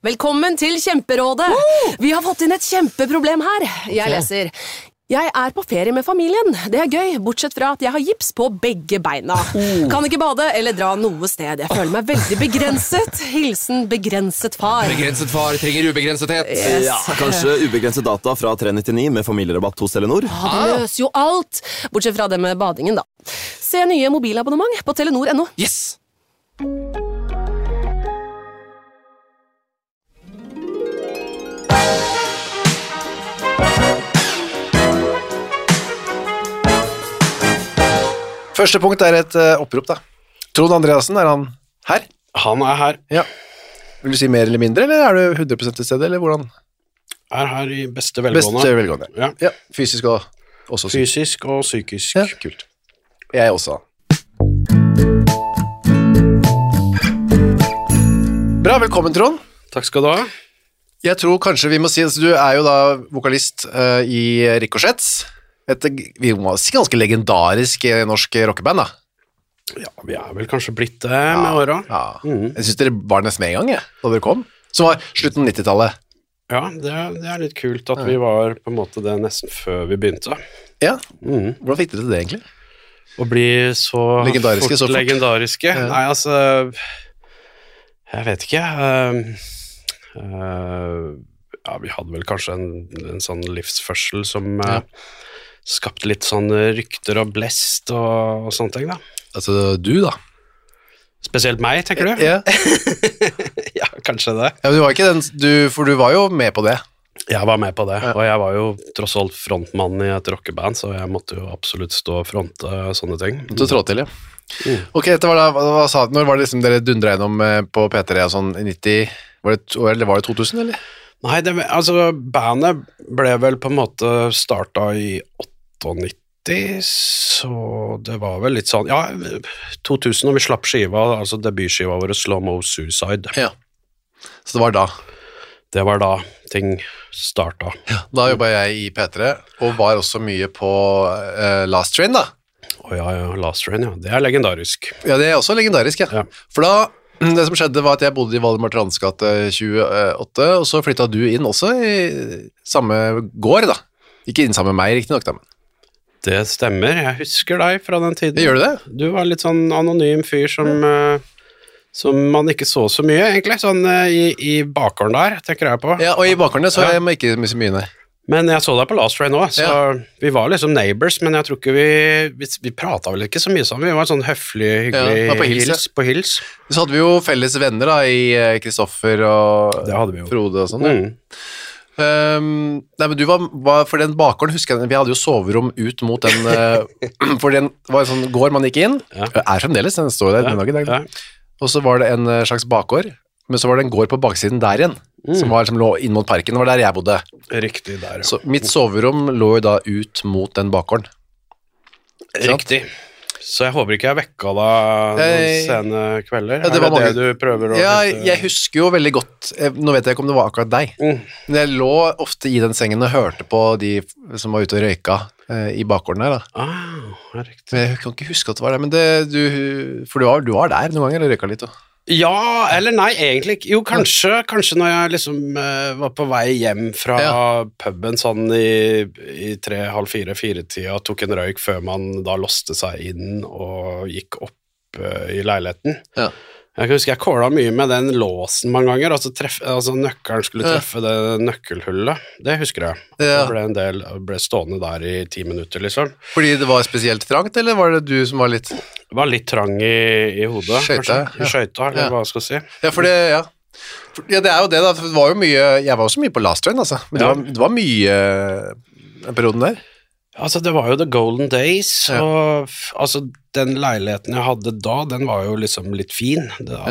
Velkommen til Kjemperådet. Vi har fått inn et kjempeproblem her. Jeg leser. Jeg er på ferie med familien. Det er gøy, bortsett fra at jeg har gips på begge beina. Kan ikke bade eller dra noe sted. Jeg føler meg veldig begrenset. Hilsen begrenset far. Begrenset far trenger ubegrensethet. Yes. Ja, kanskje ubegrenset data fra 399 med familierabatt hos Telenor. Det løser jo alt. Bortsett fra det med badingen, da. Se nye mobilabonnement på Telenor.no. Yes! Første punkt er et opprop da. Trond Andreassen, er han her? Han er her. Ja. Vil du si mer eller mindre, eller er du 100% til stede, eller hvordan? Er her i beste velgående. Beste velgående. Ja. Ja, fysisk og også psykisk. Fysisk og psykisk. Ja, kult. Jeg også. Bra, velkommen Trond. Takk skal du ha. Jeg tror kanskje vi må si, altså, du er jo da vokalist i Ricochets. Vi må si ganske legendarisk norsk rockeband da. Ja, vi er vel kanskje blitt det med året. Ja. Jeg synes dere var nesten med en gang, da dere kom. Som var slutten av 90-tallet. Ja, det er litt kult at vi var på en måte det nesten før vi begynte. Ja, hvordan fikk dere til det egentlig? Å bli så legendariske, fort så fort. Legendariske. Ja. Nei, altså, jeg vet ikke. Ja, vi hadde vel kanskje en sånn livsførsel som skapte litt sånn rykter og blest og sånne ting da. Altså du da? Spesielt meg, tenker du? Ja. Ja, kanskje det. Ja, men du var ikke for du var jo med på det. Jeg var med på det, og jeg var jo tross alt frontmann i et rockeband, så jeg måtte jo absolutt stå og fronte sånne ting. Du trå til, ja. Ok, dette var da, når var det liksom dere dundret gjennom på P3 og sånn i 90, var det 2000 eller? Nei, altså bandet ble vel på en måte startet i 98, så det var vel litt sånn, ja, 2000 og vi slapp skiva, altså debutskiva vår Slow Mo Suicide. Ja, så det var da? Det var da ting startet. Ja, da jobbet jeg i P3, og var også mye på Last Train da. Ja, Last Train, ja, det er legendarisk. Ja, det er også legendarisk, ja. For da, det som skjedde var at jeg bodde i Valdemar Trands gate 28, og så flyttet du inn også i samme gård da. Ikke inn sammen med meg, riktig nok da, men. Det stemmer, jeg husker deg fra den tiden. Gjør du det? Du var litt sånn anonym fyr som man ikke så mye, egentlig, sånn i bakgården der, tenker jeg på. Ja, og i bakgården så jeg ikke så mye, nei. Men jeg så deg på Last Train nå, så vi var liksom neighbors, men jeg tror ikke vi pratet vel ikke så mye sammen, vi var sånn høflig, hyggelig på hils. Så hadde vi jo felles venner da, i Kristoffer og Frode og sånn. Nei, men du var for den bakgården, husker jeg, vi hadde jo soverom ut mot den, for den var en sånn gård man gikk inn, er fremdeles, den står der den dag i dag, og så var det en slags bakgård, men så var det en gård på baksiden der igjen, som lå inn mot parken, det var der jeg bodde. Riktig der, ja. Så mitt soverom lå jo da ut mot den bakgården. Riktig. Så jeg håper ikke jeg vekket deg noen sene kvelder. Ja, det du prøver å... Ja, jeg husker jo veldig godt, nå vet jeg ikke om det var akkurat deg, men jeg lå ofte i den sengen og hørte på de som var ute og røyka i bakgården her da. Riktig. Men jeg kan ikke huske at det var det, men for du var der noen ganger og røyka litt da. Ja, eller nei, egentlig ikke. Jo, kanskje når jeg liksom var på vei hjem fra puben sånn i 3:30-4-tida, tok en røyk før man da låste seg inn og gikk opp i leiligheten. Ja. Jeg kan huske jeg kålet mye med den låsen mange ganger, altså nøkkelen skulle treffe det nøkkelhullet. Det husker jeg. Det ble stående der i 10 minutter, liksom. Fordi det var spesielt trangt, eller var det du som var litt... Det var litt trang i hodet, Skøyta, kanskje. Skøyta, eller hva skal jeg si. Ja, for det, ja, det er jo det da, for det var jo mye, jeg var også mye på Last Train, altså. Men det var mye den perioden der. Altså, det var jo the golden days, og altså, den leiligheten jeg hadde da, den var jo liksom litt fin.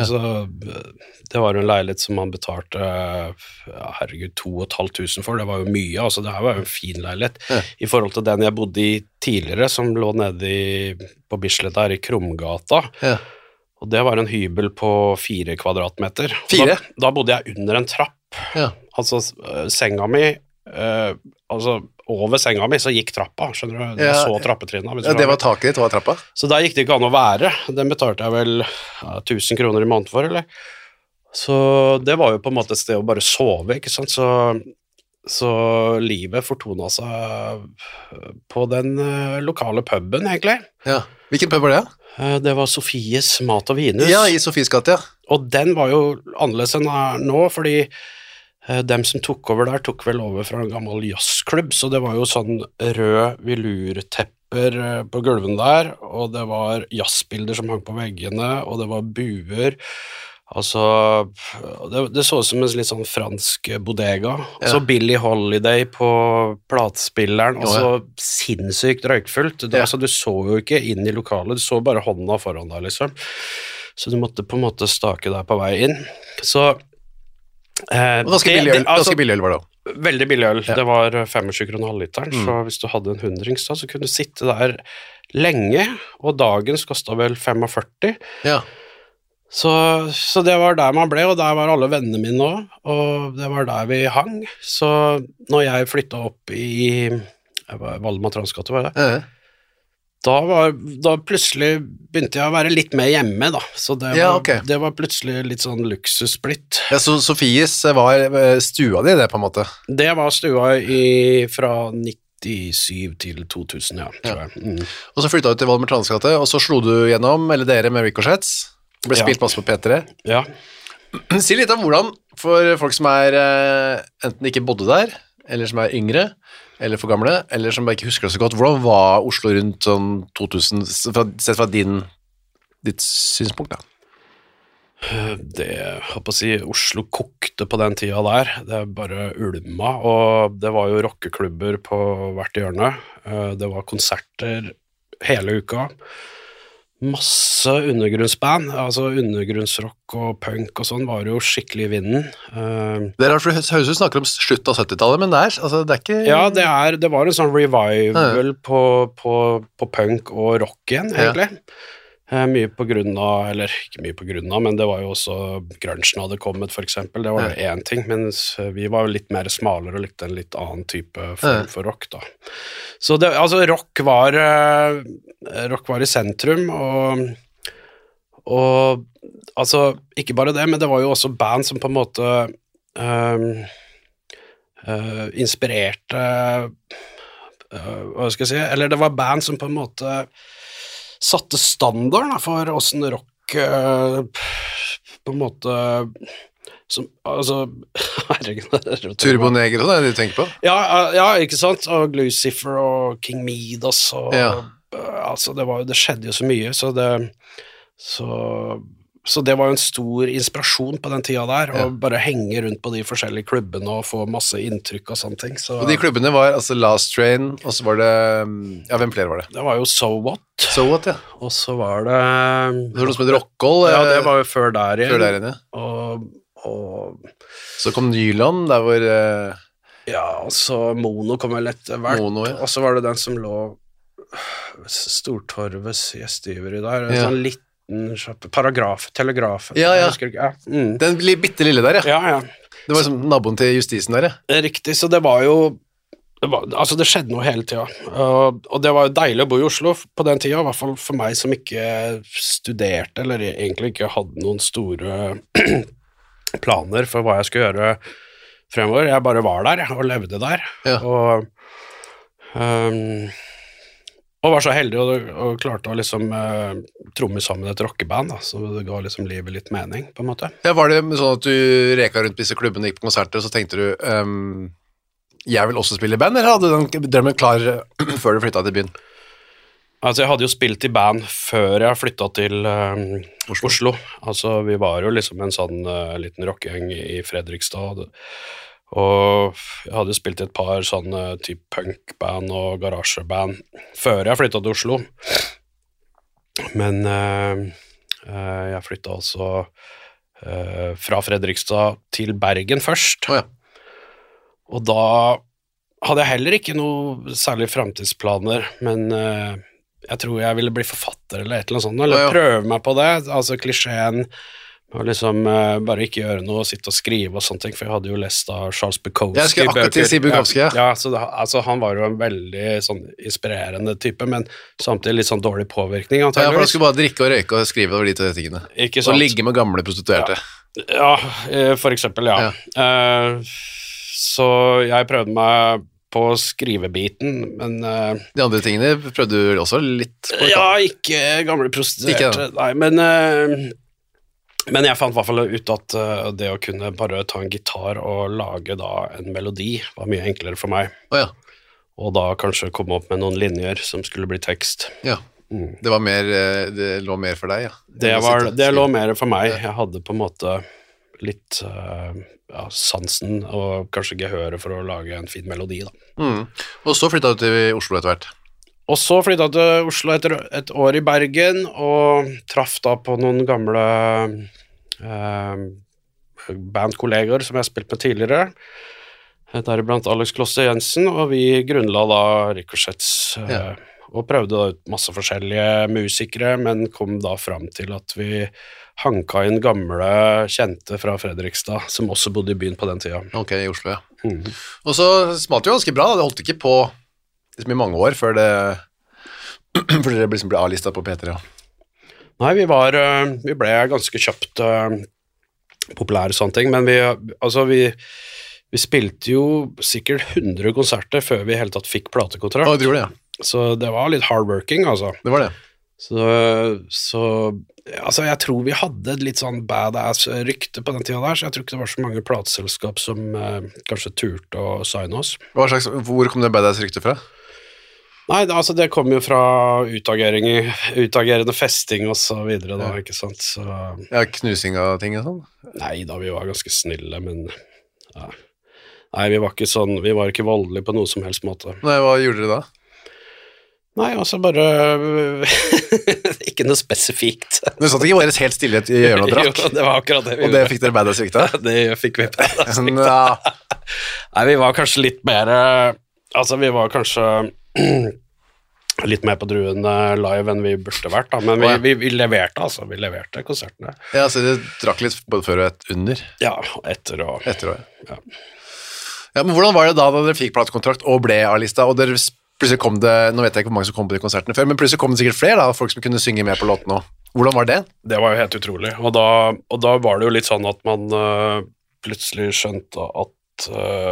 Det var jo en leilighet som man betalte, herregud, 2.500 for, det var jo mye, altså det her var jo en fin leilighet. I forhold til den jeg bodde i tidligere, som lå nede på Bislett der i Krumgata, og det var en hybel på 4 kvadratmeter. 4? Da bodde jeg under en trapp, altså senga mi, altså over senga mi så gikk trappa, skjønner du? Jeg så trappetrinnet. Ja, det var taket ditt, var trappa? Så der gikk det ikke an å være. Den betalte jeg vel 1000 kroner i måneden for, eller? Så det var jo på en måte et sted å bare sove, ikke sant? Så livet fortonet seg på den lokale puben, egentlig. Ja. Hvilken pub var det? Det var Sofies Mat og Vinhus. Ja, i Sofies gate, ja. Og den var jo annerledes enn nå, fordi dem som tok over der, tok vel over fra en gammel jazzklubb, så det var jo sånn rød velurtepper på gulven der, og det var jazzbilder som hang på veggene, og det var buer. Altså, det så ut som en litt sånn fransk bodega. Og så Billie Holiday på platespilleren, og så sinnssykt røykfullt. Altså, du så jo ikke inn i lokalet, du så bare hånda foran deg, liksom. Så du måtte på en måte stake deg på vei inn. Så ganske billig øl var det også. Veldig billig øl. Det var 25 kroner halvliteren, så hvis du hadde en hundrings da, så kunne du sitte der lenge, og dagens kostet vel 45. Ja. Så det var der man ble, og der var alle vennene mine også, og det var der vi hang. Så når jeg flyttet opp i Valdemar Transgate, var det? Da plutselig begynte jeg å være litt mer hjemme, da. Så det var plutselig litt sånn luksusblitt. Ja, så Sofies var stua di det, på en måte? Det var stua fra 97 til 2000, ja, tror jeg. Og så flyttet du til Valdemar Transgate, og så slo du gjennom, eller dere med Ricochets. Det ble spilt masse på P3. Ja. Si litt om hvordan, for folk som enten ikke bodde der, eller som yngre, eller for gamle, eller som bare ikke husker det så godt, hvordan var Oslo rundt sånn 2000, sett fra ditt synspunkt da? Det, håper å si, Oslo kokte på den tida der, det bare ulma, og det var jo rockeklubber på hvert hjørne, det var konserter hele uka, masse undergrunnsband, altså undergrunnsrock og punk og sånn var jo skikkelig i vinden. Det høres ut snakker om slutt av 70-tallet, men det er ikke... Ja, det var en sånn revival på punk og rock igjen, egentlig. Mye på grunn av, eller ikke mye på grunn av, men det var jo også grunchen hadde kommet, for eksempel. Det var jo en ting, mens vi var jo litt mer smalere og likte en litt annen type form for rock, da. Så det, altså, rock var i sentrum, og altså, ikke bare det, men det var jo også band som på en måte inspirerte, hva skal jeg si, eller det var band som på en måte satte standarden for hvordan rock på en måte som, altså herregud Turbo Negro, det er det du tenker på? Ja, ikke sant, og Lucifer og King Midas og altså det skjedde jo så mye, så det var jo en stor inspirasjon på den tida der, å bare henge rundt på de forskjellige klubbene og få masse inntrykk og sånne ting. Så, og de klubbene var altså Last Train, og så var det, ja, hvem flere var det? Det var jo So What. So What, ja. Og så var det... Det var noe som het Rock'n'Roll. Ja, det var jo før der igjen. Før der igjen, ja. Og... Så kom Nyland, der hvor... Ja, og så Mono kom vel etter hvert. Mono, ja. Og så var det den som lå Stortorves gjestgiveri der, sånn litt telegraf. Ja. Den bitte lille der, ja. Det var som naboen til Justisen der, ja. Riktig, så det var jo altså det skjedde noe hele tida, og det var jo deilig å bo i Oslo på den tida, i hvert fall for meg som ikke studerte, eller egentlig ikke hadde noen store planer for hva jeg skulle gjøre fremover. Jeg bare var der, og levde der, og var så heldig og klarte å liksom tromme sammen et rockeband, da, så det ga liksom livet litt mening, på en måte. Ja, var det sånn at du reka rundt disse klubbene, gikk på konserter, og så tenkte du, jeg vil også spille i band, eller hadde du den drømmen klar før du flyttet til byen? Altså, jeg hadde jo spilt i band før jeg flyttet til Oslo. Altså, vi var jo liksom en sånn liten rockegjeng i Fredrikstad, og jeg hadde spilt i et par sånne typ punkband og garasjeband før jeg flyttet til Oslo. Men jeg flyttet altså fra Fredrikstad til Bergen først. Og da hadde jeg heller ikke noe særlig fremtidsplaner, men jeg tror jeg ville bli forfatter eller et eller annet sånt, eller prøve meg på det, altså klisjeen, og liksom bare ikke gjøre noe, sitte og skrive og sånne ting, for jeg hadde jo lest av Charles Bukowski. Jeg skulle akkurat til å si Bukowski, ja. Så altså, han var jo en veldig sånn inspirerende type, men samtidig litt sånn dårlig påvirkning, antageligvis. Ja, for han skulle bare drikke og røyke og skrive over de to tingene. Ikke sant? Og ligge med gamle prostituerte. Ja, for eksempel, ja. Så jeg prøvde meg på skrivebiten, men De andre tingene prøvde du også litt på? Ja, ikke gamle prostituerte. Nei, men jeg fant I hvert fall ut at det å kunne bare ta en gitar og lage da en melodi var mye enklere for meg. Og da kanskje komme opp med noen linjer som skulle bli tekst. Ja. Det var mer, det lå mer for deg, ja? Det lå mer for meg. Jeg hadde på en måte litt sansen og kanskje gehøret for å lage en fin melodi da. Og så flyttet du til Oslo etter hvert? Og så flyttet jeg til Oslo etter et år I Bergen og traff da på noen gamle bandkolleger som jeg har spilt med tidligere, deriblant Alex Klosse Jensen, og vi grunnla da Ricochetts og prøvde da ut masse forskjellige musikere, men kom da fram til at vi hanka inn gamle kjente fra Fredrikstad, som også bodde I byen på den tiden. Ok, I Oslo, ja. Og så smalt det jo ganske bra, det holdt ikke på I mange år før dere liksom ble A-listet på P3, ja. Nei, vi ble ganske kjøpt populære sånne ting, men vi spilte jo sikkert 100 konserter før vi I hele tatt fikk platekontrakt. Ja, det gjorde det, ja. Så det var litt hardworking, altså. Det var det. Så jeg tror vi hadde et litt sånn badass rykte på den tiden der, så jeg tror ikke det var så mange plateselskap som kanskje turte å signe oss. Hvor kom det badass rykte fra? Nei, det kom jo fra utagerende festing og så videre da, ikke sant? Så, ja, knusing av ting og sånn? Nei da, vi var ganske snille, men ja. Nei, vi var ikke sånn, vi var ikke voldelige på noe som helst måte. Nei, hva gjorde dere da? Nei, bare ikke noe spesifikt. Men sånn at ikke var helt stille I hjørnet og drakk? Jo, det var akkurat det vi gjorde. Og det fikk dere badass rykte? Det fikk vi badass rykte. Nei, vi var kanskje litt mer, vi var kanskje litt mer på druen live enn vi burde vært da, men vi leverte vi leverte konsertene. Ja, så dere drakk litt både før og under? Ja, etter og ja. Ja, men hvordan var det da dere fikk platekontrakt og ble A-lista, og dere plutselig kom det, nå vet jeg ikke hvor mange som kom på de konsertene før, men plutselig kom det sikkert flere da, folk som kunne synge med på låten nå. Hvordan var det? Det var jo helt utrolig, og da var det jo litt sånn at man plutselig skjønte at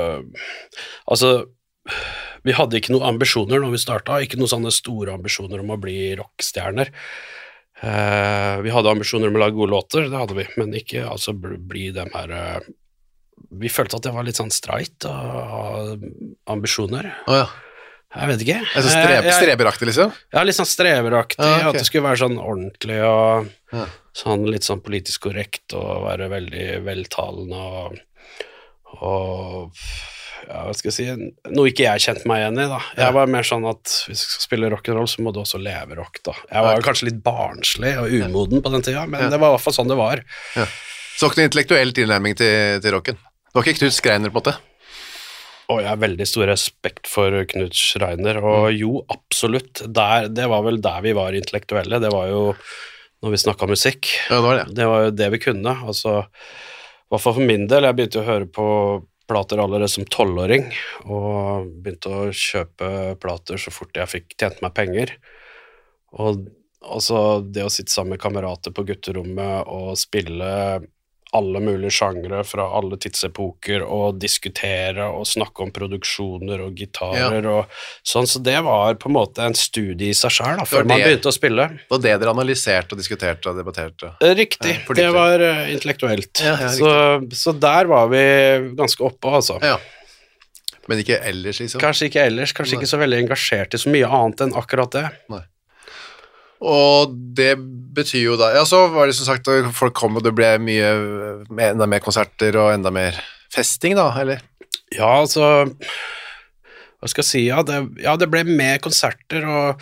vi hadde ikke noen ambisjoner når vi startet, ikke noen sånne store ambisjoner om å bli rockstjerner. Vi hadde ambisjoner om å lage gode låter, det hadde vi, men ikke bli dem her. Vi følte at det var litt sånn streit av ambisjoner. Ja. Jeg vet ikke. Streberaktig liksom? Ja, litt sånn streberaktig, okay. At det skulle være sånn ordentlig og sånn litt sånn politisk korrekt og være veldig veltalende og ja, hva skal jeg si, noe ikke jeg kjente meg igjen I da. Jeg var mer sånn at hvis du skal spille rock'n'roll så må du også leve rock da. Jeg var kanskje litt barnslig og umoden på den tiden, men det var I hvert fall sånn det var. Ja. Så ikke noe intellektuell tilnærming til rocken? Det var ikke Knut Schreiner på en måte? Og jeg har veldig stor respekt for Knut Schreiner, og jo, absolutt. Det var vel der vi var intellektuelle, det var jo når vi snakket musikk. Ja, det var det. Det var jo det vi kunne, I hvert fall for min del, jeg begynte å høre på plater allerede som 12-åring, og begynte å kjøpe plater så fort jeg fikk tjent meg penger. Og det å sitte sammen med kamerater på gutterommet og spille alle mulige sjangre fra alle tidsepoker og diskutere og snakke om produksjoner og gitarer og sånn, så det var på en måte en studie I seg selv da, før man begynte å spille. Og det dere analyserte og diskuterte og debatterte? Riktig, det var intellektuelt. Så der var vi ganske oppe, altså. Ja. Men ikke ellers, liksom? Kanskje ikke ellers, kanskje ikke så veldig engasjert I så mye annet enn akkurat det. Nei. Og det betyr jo da, ja, så var det som sagt at folk kom og det ble enda mer konserter og enda mer festing da, eller? Ja, hva skal jeg si, det ble mer konserter og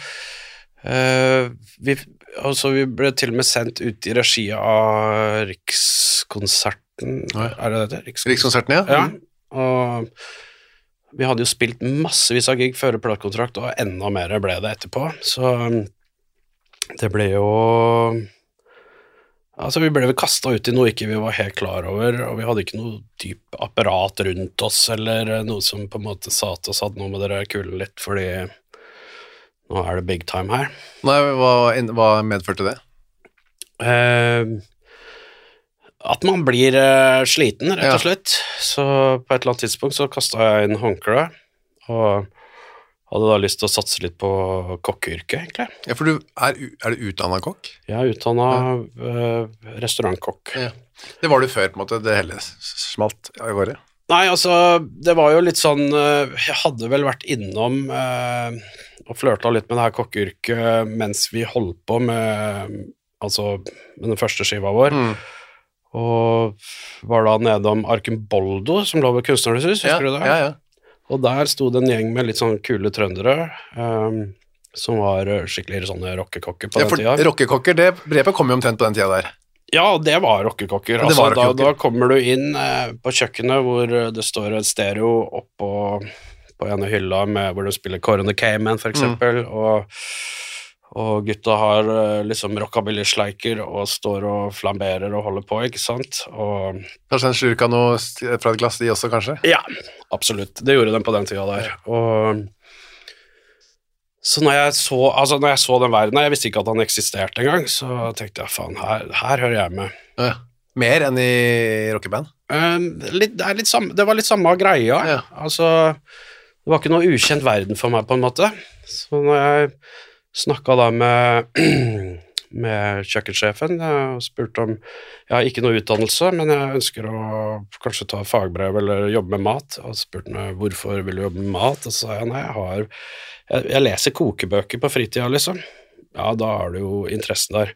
vi ble til og med sendt ut I regi av Rikskonserten, det det? Rikskonserten, ja. Ja, og vi hadde jo spilt massevis av gig før platekontrakt, og enda mer ble det etterpå, så det ble jo vi ble vel kastet ut I noe ikke vi var helt klar over, og vi hadde ikke noe dyp apparat rundt oss, eller noe som på en måte sa til oss at nå må dere kule litt, fordi nå det big time her. Nei, hva medførte det? At man blir sliten, rett og slett. Så på et eller annet tidspunkt så kastet jeg inn håndkleet, og hadde da lyst til å satse litt på kokkeyrket, egentlig. Ja, for er du utdannet kokk? Jeg er utdannet restaurantkokk. Ja. Det var du før, på en måte, det hele smalt i gårde? Nei, altså, det var jo litt sånn, jeg hadde vel vært innom og flørtet litt med det her kokkeyrket mens vi holdt på med den første skiva vår. Og var da nedom Arkenboldo, som lå ved Kunstnernes hus, husker du det? Ja. Og der stod en gjeng med litt sånn kule trøndere, som var skikkelig sånne rockekokker på den tida. Rockekokker, det begrepet kom jo omtrent på den tida der. Ja, det var rockekokker. Altså, da kommer du inn på kjøkkenet hvor det står en stereo oppå på ene hylla hvor du spiller Core and the Cayman, for eksempel, og gutta har liksom rockabilly-sleiker og står og flamberer og holder på, ikke sant? Og kanskje en slurk av noe fra et glass de også, kanskje? Ja, absolutt. Det gjorde de på den tida der. Og så når jeg så den verden, jeg visste ikke at han eksisterte engang, så tenkte jeg, faen, her hører jeg med. Ja. Mer enn i rockeband? Det var litt samme greia. Ja. Altså, det var ikke noe ukjent verden for meg, på en måte. Så når jeg snakket da med kjøkkensjefen og spurte om jeg har ikke noe utdannelse, men jeg ønsker å kanskje ta fagbrev eller jobbe med mat, og spurte meg hvorfor vil du jobbe med mat, og så sa jeg nei, jeg leser kokebøker på fritida, liksom. Ja, da har du jo interessen der.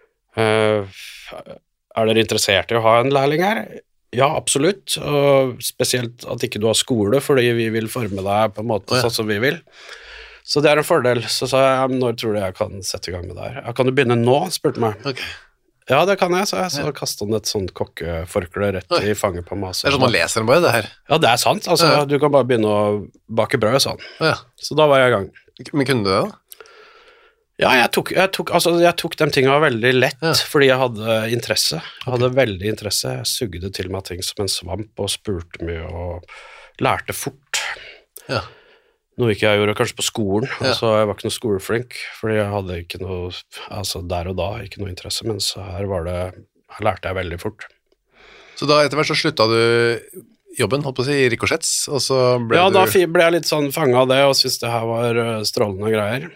Er dere interessert i å ha en lærling her? Ja, absolutt, og spesielt at ikke du har skole, fordi vi vil forme deg på en måte sånn som vi vil. Så det er en fordel. Så sa jeg, når tror du jeg kan sette i gang med det her? Ja, kan du begynne nå, spurte meg. Okay. Ja, det kan jeg, sa jeg. Så kastet han et sånt kokkeforkle rett i fanget på meg. Det er sånn man leser den bare, det her. Ja, det er sant. Altså, du kan bare begynne å bake brød, sånn. Ja. Så da var jeg i gang. Men kunne du det da? Ja, jeg tok de tingene veldig lett, fordi jeg hadde interesse. Jeg hadde veldig interesse. Jeg sugde til meg ting som en svamp og spurte mye og lærte fort. Ja. Noe ikke jeg gjorde kanskje på skolen, altså jeg var ikke noe skoleflink, fordi jeg hadde ikke noe, altså der og da, ikke noe interesse, mens her lærte jeg veldig fort. Så da etter hvert så sluttet du jobben, holdt på å si, i Ricochetts, og så ble da ble jeg litt sånn fanget av det, og syntes det her var strålende greier.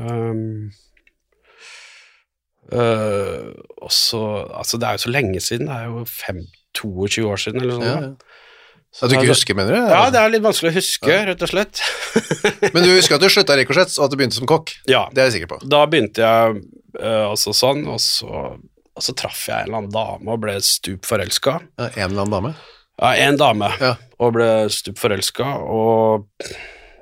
Og så, altså det er jo så lenge siden, det er jo 22 år siden, eller sånn. Så du ikke husker, mener du? Ja, det er litt vanskelig å huske, rett og slett. Men du husker at du sluttet i Ricochetts, og at du begynte som kokk? Ja. Det er jeg sikker på. Da begynte jeg sånn, og så traff jeg en eller annen dame og ble stup forelsket. Ja, en eller annen dame? Ja, en dame, og ble stup forelsket, og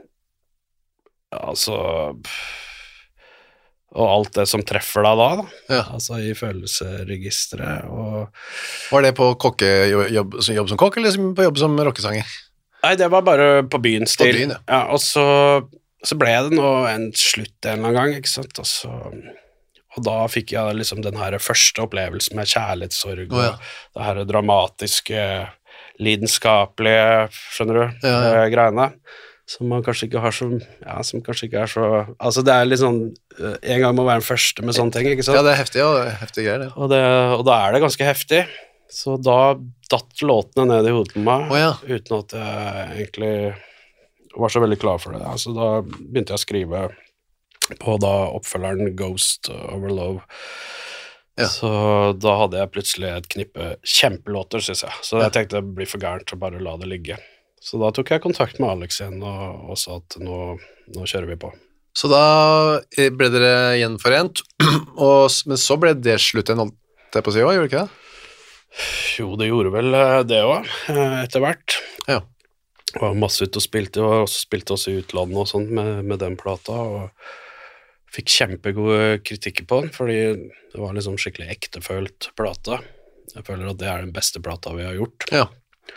og alt det som treffer deg da. Altså i følelsesregisteret og... Var det på jobb som kokk, eller på jobb som rockesanger? Nei, det var bare på byen stil. På byen, ja. Og så ble det nå en slutt en eller annen gang, ikke sant? Og da fikk jeg liksom den her første opplevelsen med kjærlighetssorg, og det her dramatiske, lidenskapelige, skjønner du, greiene. Som man kanskje ikke har som kanskje ikke er så, altså det er litt sånn, en gang må være den første med sånne ting, ikke sant? Ja, det er heftig, heftig greier, det. Og da er det ganske heftig, så da datt låtene ned i hodet på meg, uten at jeg egentlig var så veldig klar for det. Altså da begynte jeg å skrive på da oppfølgeren Ghost Over Love, så da hadde jeg plutselig et knippe kjempelåter, synes jeg, så jeg tenkte det blir for gærent å bare la det ligge. Så da tok jeg kontakt med Alex igjen og sa at nå kjører vi på. Så da ble dere gjenforent, men så ble det slutt en holdt jeg på å si også, gjorde det ikke det? Jo, det gjorde vel det også, etter hvert. Ja. Det var masse ute og spilte, og også spilte oss i utlandet og sånt med den plata, og fikk kjempegode kritikker på den, fordi det var liksom skikkelig ektefølt plata. Jeg føler at det er den beste plata vi har gjort. Ja.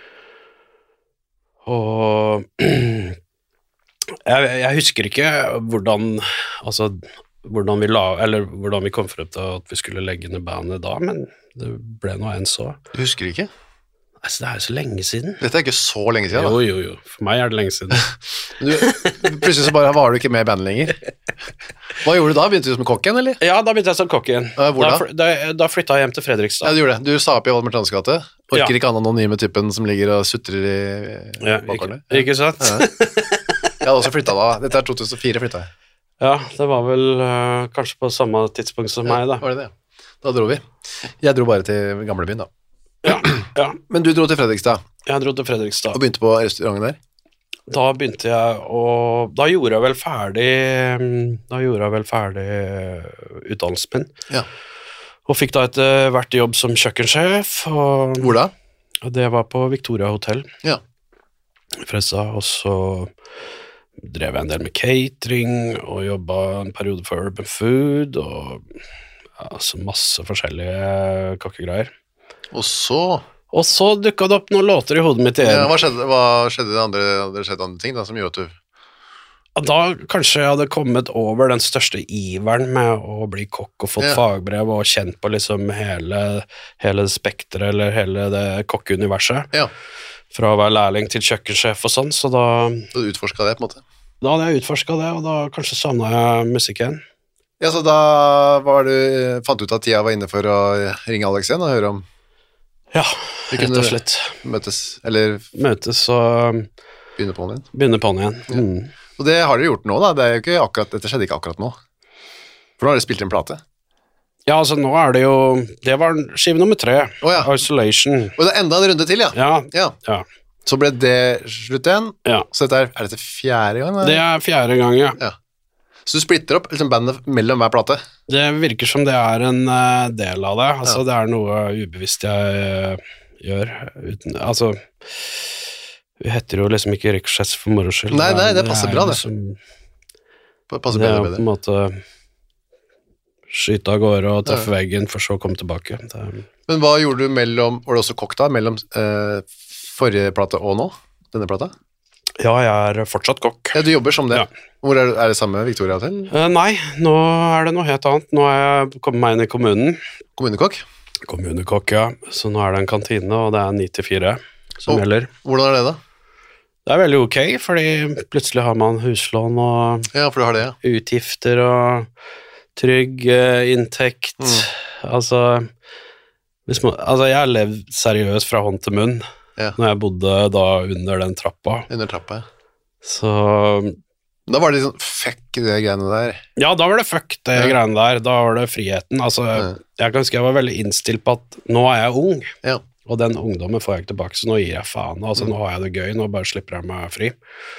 Og jeg husker ikke hvordan vi kom frem til at vi skulle legge ned bandet da, men det ble noe enn så. Du husker ikke? Altså, det er jo så lenge siden. Dette er ikke så lenge siden, da. Jo. For meg er det lenge siden. Plutselig så bare var du ikke med i bandet lenger. Hva gjorde du da? Begynte du som kokk igjen, eller? Ja, da begynte jeg som kokk igjen. Hvor da? Da flyttet jeg hjem til Fredrikstad. Ja, du gjorde det. Du sa opp i Valmertans gate. Orker Ja. ikke han anonyme typen som ligger og sutrer i bakgårdene. Ikke sant? Ja. Jeg hadde også flyttet da. Dette 2004 flyttet jeg. Ja, det var vel kanskje på samme tidspunkt som meg da. Var det det? Da dro vi. Jeg dro bare til gamlebyen da. Ja, Men du dro til Fredrikstad jeg dro til Fredrikstad. og begynte på restauranten der? Da begynte jeg da gjorde jeg vel ferdig utdannelsen min. Ja. Og fikk da etter hvert jobb som kjøkkensjef. Og Hvor da? det var på Victoria Hotel Ja. i Fredrikstad, og så drev jeg en del med catering, og jobbet en periode for Urban Food, og altså masse forskjellige kokkegreier. Og så... Og så dukket det opp noen låter i hodet mitt igjen. Ja, hva skjedde det andre, hadde det skjedd andre ting da, som gjorde at du... Da kanskje jeg hadde kommet over den største iveren med å bli kokk og fått fagbrev og kjent på liksom hele spektret, eller hele det kokkeuniverset. Ja. Fra å være lærling til kjøkkensjef og sånn, så da Du utforsket det på en måte? Da hadde jeg utforsket det, og da kanskje savnet jeg musikk igjen. Ja, så da fant du ut at tida var inne for å ringe Alex igjen og høre om Ja, vi rett kunne og slett. møtes, eller Møtes og begynne på den igjen. begynne på'n igjen. Mm. Og det har dere gjort nå da, det er jo ikke akkurat, dette skjedde ikke akkurat nå. For nå har dere spilt en plate. Ja, altså nå er det jo Det var skive nummer 3, Ja. Isolation. Og det er enda en runde til, ja. Ja. Så ble det slutt igjen, Ja. så dette er dette 4. gang? Det er 4. gang, ja. Ja. Så du splitter opp liksom bandet mellom hver plate? Det virker som det er en del av det. Altså, det er noe ubevisst jeg gjør. Altså, vi heter jo liksom ikke Ricochet for moro skyld. Nei, det passer bra, det. Passer Det er bedre jo med på det. en måte skyte av gårde og treffe veggen, for så å komme tilbake. Men hva gjorde du mellom, var det også kokk da, mellom forrige plate og nå? Denne plata? Ja, jeg er fortsatt kokk. Ja, du jobber som det. Ja. Hvor er det samme Victoria Hotel? Nei, nå er det noe helt annet. Nå har jeg kommet meg inn i kommunen. Kommunekokk? Kommunekokk, ja. Så nå er det en kantine, og det er 9 til 4 som gjelder. Hvordan er det da? Det er veldig ok, fordi plutselig har man huslån og Ja, for du har det, ja. utgifter og trygg inntekt. Altså, jeg har levd seriøst fra hånd til munn når jeg bodde da under den trappa. Under trappa, ja. Så Da var det sånn, fuck det greiene der. ja, da var det fuck det greiene der. Da var det friheten. Altså, jeg kan huske jeg var veldig innstilt på at nå er jeg ung, og den ungdommen får jeg ikke tilbake, så nå gir jeg faen. Altså, nå har jeg det gøy, nå bare slipper jeg meg fri.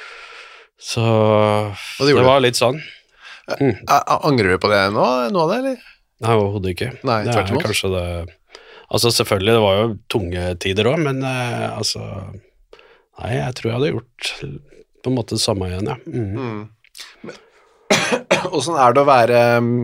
Så det var litt sånn. Angrer du på det nå, noe av det, eller? Nei, overhodet ikke. Nei, det tvert imot. kanskje det. Altså, selvfølgelig, det var jo tunge tider også, men altså, nei, jeg tror jeg hadde gjort på en måte det samme igjen, ja. Hvordan er det å være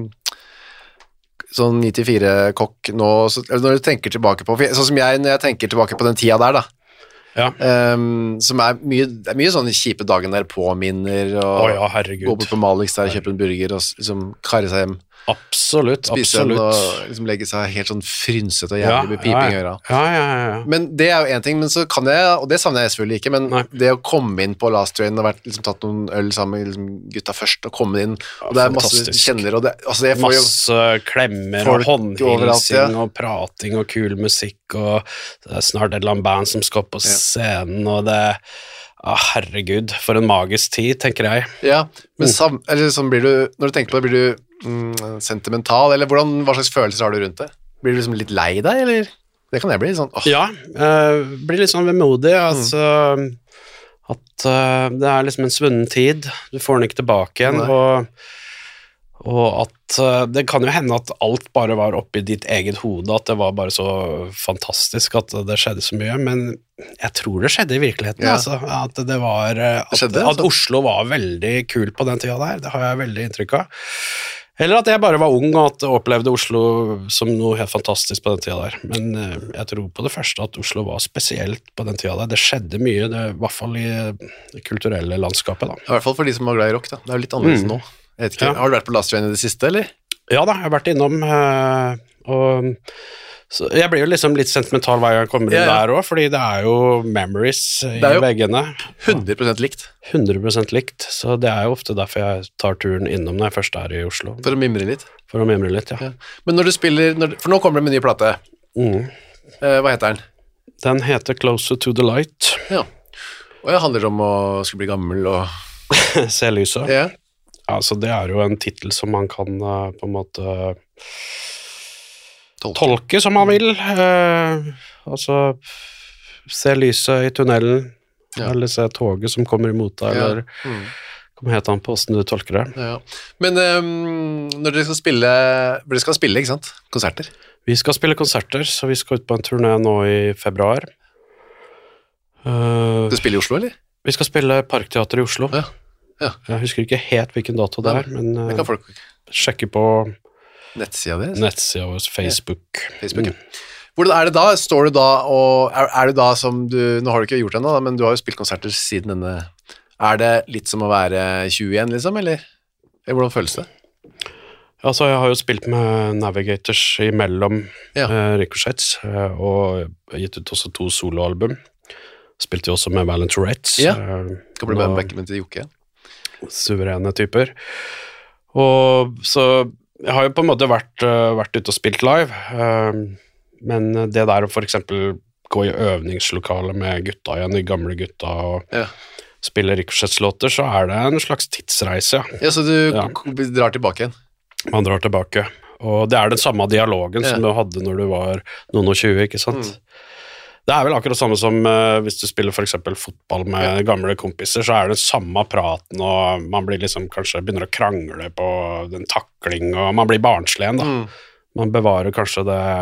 sånn 94-kokk nå, når du tenker tilbake på, sånn som jeg, når jeg tenker tilbake på den tida der da, som det er mye sånne kjipe dagen der påminner, og ja, herregud. gå bort på Malix der, kjøpe en burger og liksom karre seg hjem. Absolutt, Spise absolutt. den og liksom legge seg helt sånn frynset og jævlig med piping i øra. Ja. Men det er jo en ting, men så kan jeg, og det savner jeg selvfølgelig ikke, men det å komme inn på Last Train og liksom tatt noen øl sammen med liksom gutta først og komme inn, og det er masse fantastisk. kjenner, og det, altså jeg får jo masse klemmer og håndhilsing og prating og kul musikk, og det er snart et eller annet band som skal på scenen, og det herregud, for en magisk tid, tenker jeg. Ja, men eller sånn blir du, når du tenker på det, blir du sentimental, eller hva slags følelser har du rundt det? Blir du liksom litt lei deg, eller? Det kan jeg bli, sånn, Ja, blir litt sånn vemodig, altså, at det er liksom en svunnen tid, du får den ikke tilbake igjen, og at det kan jo hende at alt bare var oppe i ditt eget hode, at det var bare så fantastisk at det skjedde så mye, men jeg tror det skjedde i virkeligheten, altså, at det var at Oslo var veldig kul på den tida der, det har jeg veldig inntrykk av. Eller at jeg bare var ung og at jeg opplevde Oslo som noe helt fantastisk på den tida der. Men jeg tror på det første at Oslo var spesielt på den tida der. Det skjedde mye, i hvert fall i det kulturelle landskapet da. I hvert fall for de som var glad i rock da. Det er jo litt annerledes nå. Jeg vet ikke, har du vært på Last Train i det siste, eller? Ja da, jeg har vært innom, og Så jeg blir jo liksom litt sentimental hver gang jeg kommer inn der også, fordi det er jo memories i veggene. 100% likt. 100% likt, så det er jo ofte derfor jeg tar turen innom når jeg først er i Oslo. For å mimre litt? For å mimre litt, ja. Men når du spiller, for nå kommer det med en ny plate. Hva heter den? Den heter Closer to the Light. Ja. Og det handler om å skulle bli gammel og... Se lyset. Ja. Altså, det er jo en titel som man kan på en måte... Tolke som man vil, altså se lyset i tunnelen, eller se toget som kommer imot deg, eller kommer helt an på hvordan du tolker det. Ja. Men når dere skal spille, ikke sant? Konserter? Vi skal spille konserter, så vi skal ut på en turné nå i februar. Du spiller i Oslo, eller? Vi skal spille Parkteater i Oslo. Ja. Jeg husker ikke helt hvilken dato det er, men det kan folk sjekke på nettsida vår, Facebook. Ja. Hvordan er det da? Står du da og er du da som du, nå har du ikke gjort det ennå, men du har jo spilt konserter siden denne, er det litt som å være 20 igjen liksom, eller hvordan føles det? Altså, jeg har jo spilt med Navigators imellom Ricochetts, og gitt ut også 2 soloalbum. Spilte jo også med Violent Tourettes. Ja, kan bli med backman til Jokke. Suverene typer. Og så jeg har jo på en måte vært ute og spilt live, men det der å for eksempel gå i øvingslokale med gutta igjen, de gamle gutta, og spille Ricochetts-låter, så er det en slags tidsreise. Ja, så du drar tilbake igjen? Man drar tilbake, og det er den samme dialogen som du hadde når du var noen og 20, ikke sant? Det er vel akkurat samme som hvis du spiller for eksempel fotball med gamle kompiser, så er det samme praten, og man blir liksom kanskje begynner å krangle på den takling, og man blir barnslig igjen da. Man bevarer kanskje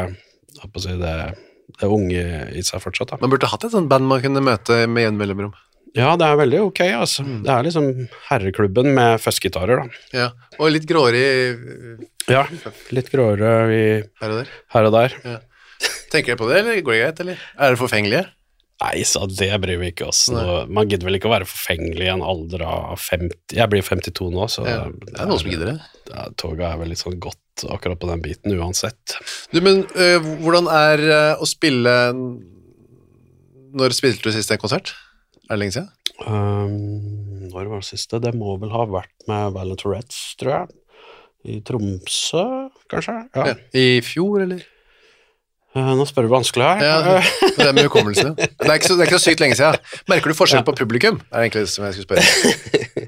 det unge i seg fortsatt da. Man burde hatt et sånt band man kunne møte med en mellomrom. Ja, det er veldig ok, altså. Det er liksom herreklubben med føssgitarer da. Ja, og litt gråere Ja, litt gråere her og der. Ja. Tenker dere på det, eller går det greit, eller? Er det forfengelige? Nei, så det bryr vi ikke oss. Man gidder vel ikke å være forfengelig i en alder av 50. Jeg blir 52 nå, så... Ja, det er noen som gidder det. Ja, toget er vel litt sånn godt akkurat på den biten, uansett. Du, men hvordan er å spille... Når spilte du sist en konsert? Er det lenge siden? Når var det siste? Det må vel ha vært med Violent Tourettes, tror jeg. I Tromsø, kanskje? Ja. I fjor, eller? Nå spør du vanskelig her. Ja, det er med hukommelse. Det er ikke så sykt lenge siden. Merker du forskjell på publikum? Det er egentlig det som jeg skulle spørre.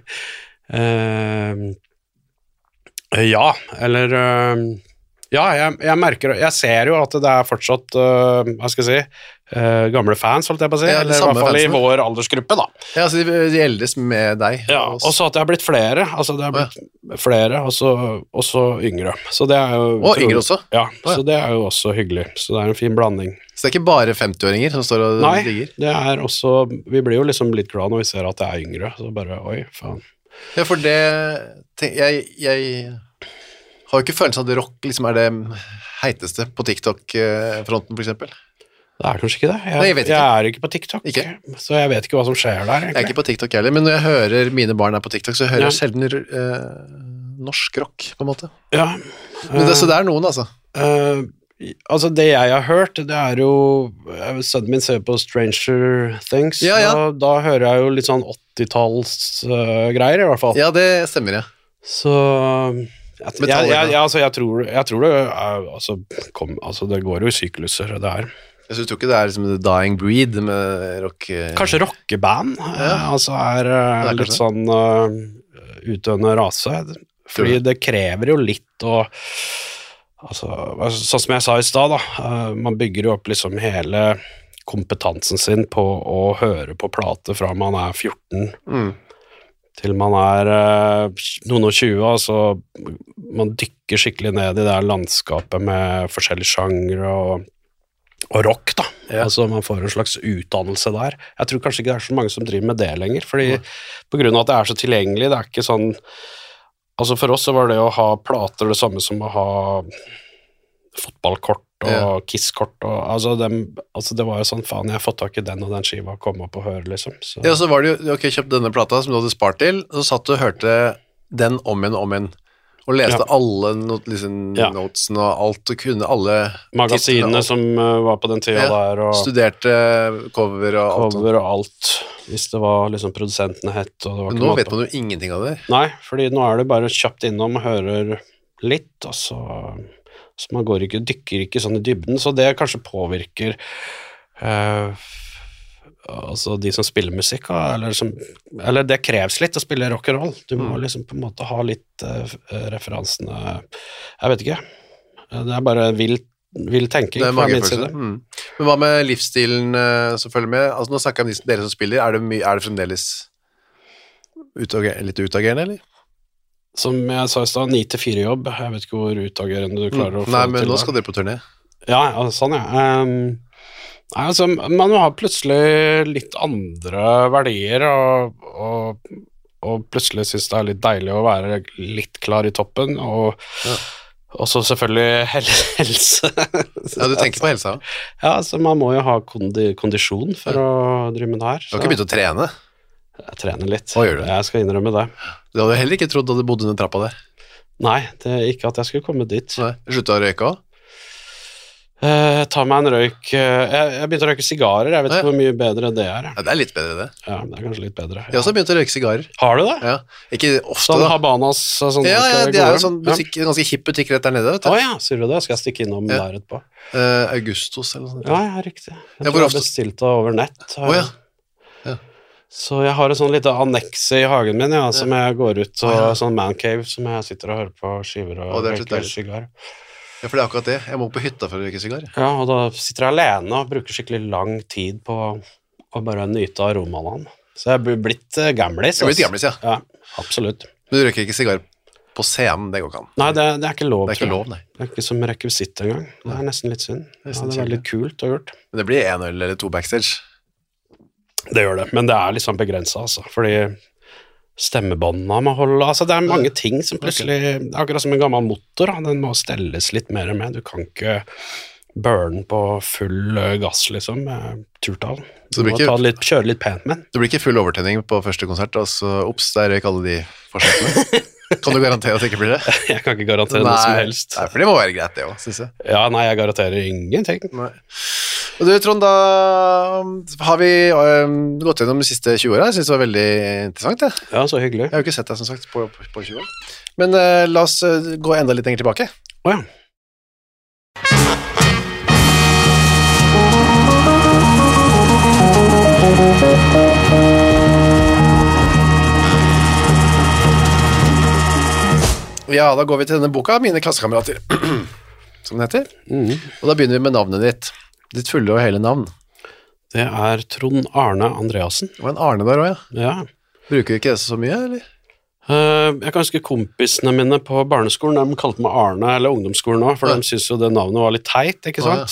Ja, eller... Ja, jeg merker... Jeg ser jo at det er fortsatt, hva skal jeg si, gamle fans, holdt jeg på å si. Ja, eller i hvert fall i vår aldersgruppe, da. Ja, altså de eldes med deg. Ja, og så at det har blitt flere. Altså, det har blitt flere, og så yngre. Så det er jo... Og yngre også? Ja, så det er jo også hyggelig. Så det er en fin blanding. Så det er ikke bare 50-åringer som står og digger? Nei, det er også... Vi blir jo liksom litt glad når vi ser at det er yngre. Så bare, oi, faen. Ja, for det... Jeg har jo ikke følelsen av at rock liksom er det heiteste på TikTok-fronten, for eksempel. Det er kanskje ikke det. Jeg er ikke på TikTok, så jeg vet ikke hva som skjer der, egentlig. Jeg er ikke på TikTok heller, men når jeg hører mine barn er på TikTok, så hører jeg sjelden norsk rock, på en måte. Ja. Men så det er noen, altså. Altså, det jeg har hørt, det er jo... Sønnen min ser på Stranger Things, og da hører jeg jo litt sånn 80-talls greier, i hvert fall. Ja, det stemmer, ja. Så... Jeg tror det altså det går jo i sykluser det her. Jeg tror ikke det er liksom The Dying Breed med rock... Kanskje rockeband altså er litt sånn utdøende rase, fordi det krever jo litt og altså, sånn som jeg sa i sted da, man bygger jo opp liksom hele kompetansen sin på å høre på plater fra man er 14 til man er noen og 20, altså man dykker skikkelig ned i det her landskapet med forskjellige sjangre og rock da, altså man får en slags utdannelse der. Jeg tror kanskje ikke det er så mange som driver med det lenger, fordi på grunn av at det er så tilgjengelig, det er ikke sånn, altså for oss så var det å ha plater det samme som å ha fotballkort og kisskort, og altså det var jo sånn, faen, jeg har fått tak i den og den skiva, kom opp og høre liksom. Så. Ja, så var det jo, ok, kjøpt denne plata som du hadde spart til, og så satt du og hørte den om igjen, Og leste alle notesene og alt, og kunne alle magasinene som var på den tida der, og studerte cover og alt. Cover og alt, hvis det var liksom produsentene hett. Og det var nå vet man jo ingenting av det. Nei, fordi nå er det bare kjapt innom og hører litt, og så man dykker ikke sånn i dybden, så det kanskje påvirker altså de som spiller musikk, eller det kreves litt å spille rock and roll. Du må liksom på en måte ha litt referansene, jeg vet ikke. Det er bare vill tenking fra min side. Men hva med livsstilen som følger med? Altså nå snakker jeg om dere som spiller, er det fremdeles litt utagerende, eller? Som jeg sa i sted, 9-4 jobb. Jeg vet ikke hvor utagerende du klarer å få Nei, til. men nå skal dere på turné. Ja, sånn ja. Nei, altså, man har plutselig litt andre verdier, og plutselig synes det er litt deilig å være litt klar i toppen, og så selvfølgelig helse. Ja, du tenker på helsa? Ja, altså man må jo ha kondisjon for å drive med det her. Du har ikke begynt å trene? Jeg trener litt. Hva gjør du? Jeg skal innrømme det. Du hadde heller ikke trodd at du bodde under trappa der? Nei, det er ikke at jeg skulle komme dit. Nei, sluttet å røyke også? Ta meg en røyk. Jeg begynte å røyke sigarer. Jeg vet ikke hvor mye bedre det er. Ja, det er litt bedre det. Ja, det er kanskje litt bedre. Jeg har også begynt å røyke sigarer. Har du det? Ja, ikke ofte sånn da. Habanas og sånn? Ja, det er jo sånn ganske hipp butikk rett der nede, vet du. Åja, sier du det? Skal jeg stikke innom der etterpå? Augustus eller noe sånt. Ja, riktig. Jeg tror jeg bestilte over nett. Åja. Så jeg har et sånn lite anneks i hagen min, som jeg går ut, og sånn mancave som jeg sitter og hører på skiver og røyker sigar. Ja, for det er akkurat det. Jeg må på hytta for å røyke sigar. Ja, og da sitter jeg alene og bruker skikkelig lang tid på å bare nyte aromaen. Så jeg er blitt gamlis. Du er blitt gamlis, ja. Ja, absolutt. Men du røyker ikke sigar på scenen, det går ikke an. Nei, det er ikke lov. Det er ikke lov, nei. Det er ikke som rekvisitt engang. Det er nesten litt synd. Det er veldig kult å ha gjort. Men det blir 1 øl eller 2 backstage. Det gjør det, men det er liksom begrenset, altså, fordi stemmebåndene må holde, altså det er mange ting som plutselig, akkurat som en gammel motor, den må stelles litt mer med, du kan ikke burne på full gass liksom, med turtall. Du må kjøre litt pent med den. Det blir ikke full overtenning på første konsert, altså, der røyk alle de forsøkene. Kan du garantere at det ikke blir det? Jeg kan ikke garantere noe som helst. Nei, for det må være greit det også, synes jeg. Ja, nei, jeg garanterer ingenting. Nei. Og du, Trond, da har vi gått gjennom de siste 20 årene. Jeg synes det var veldig interessant, det. Ja, så hyggelig. Jeg har jo ikke sett deg, som sagt, på 20 år. Men la oss gå enda litt lenger tilbake. Åja. Ja, da går vi til denne boka, Mine klassekamerater, som den heter. Og da begynner vi med navnet ditt. Ditt fulle og hele navn. Det er Trond Arne Andreassen. Og en Arne der også, ja. Bruker du ikke det så mye, eller? Jeg kan huske kompisene mine på barneskolen, de kalte meg Arne, eller ungdomsskolen også, for de synes jo det navnet var litt teit, ikke sant?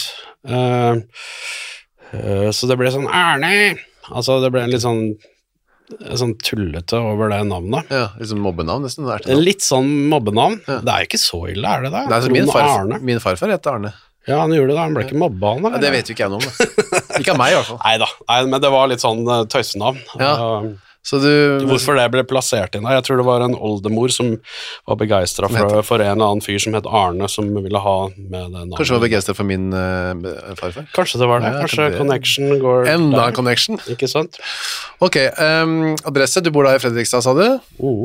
Så det ble sånn Arne, altså det ble en litt sånn tullete over det navnet. Ja, liksom mobbenavn nesten. Litt sånn mobbenavn. Ja. Det er ikke så ille, er det da? Nei, min farfar heter Arne. Ja, han gjorde det, han ble ikke mobba han, eller? Ja, det vet jo ikke jeg noe om, da. Ikke av meg i hvert fall. Neida, men det var litt sånn tøysenavn. Ja, så du... Hvorfor det ble plassert inn der? Jeg tror det var en oldemor som var begeistret for en eller annen fyr som het Arne, som ville ha med det navnet. Kanskje var begeistret for min farfar? Kanskje det var det, kanskje connection går enda der. En connection. Ikke sant? Ok, adresse, du bor da i Fredrikstad, sa du?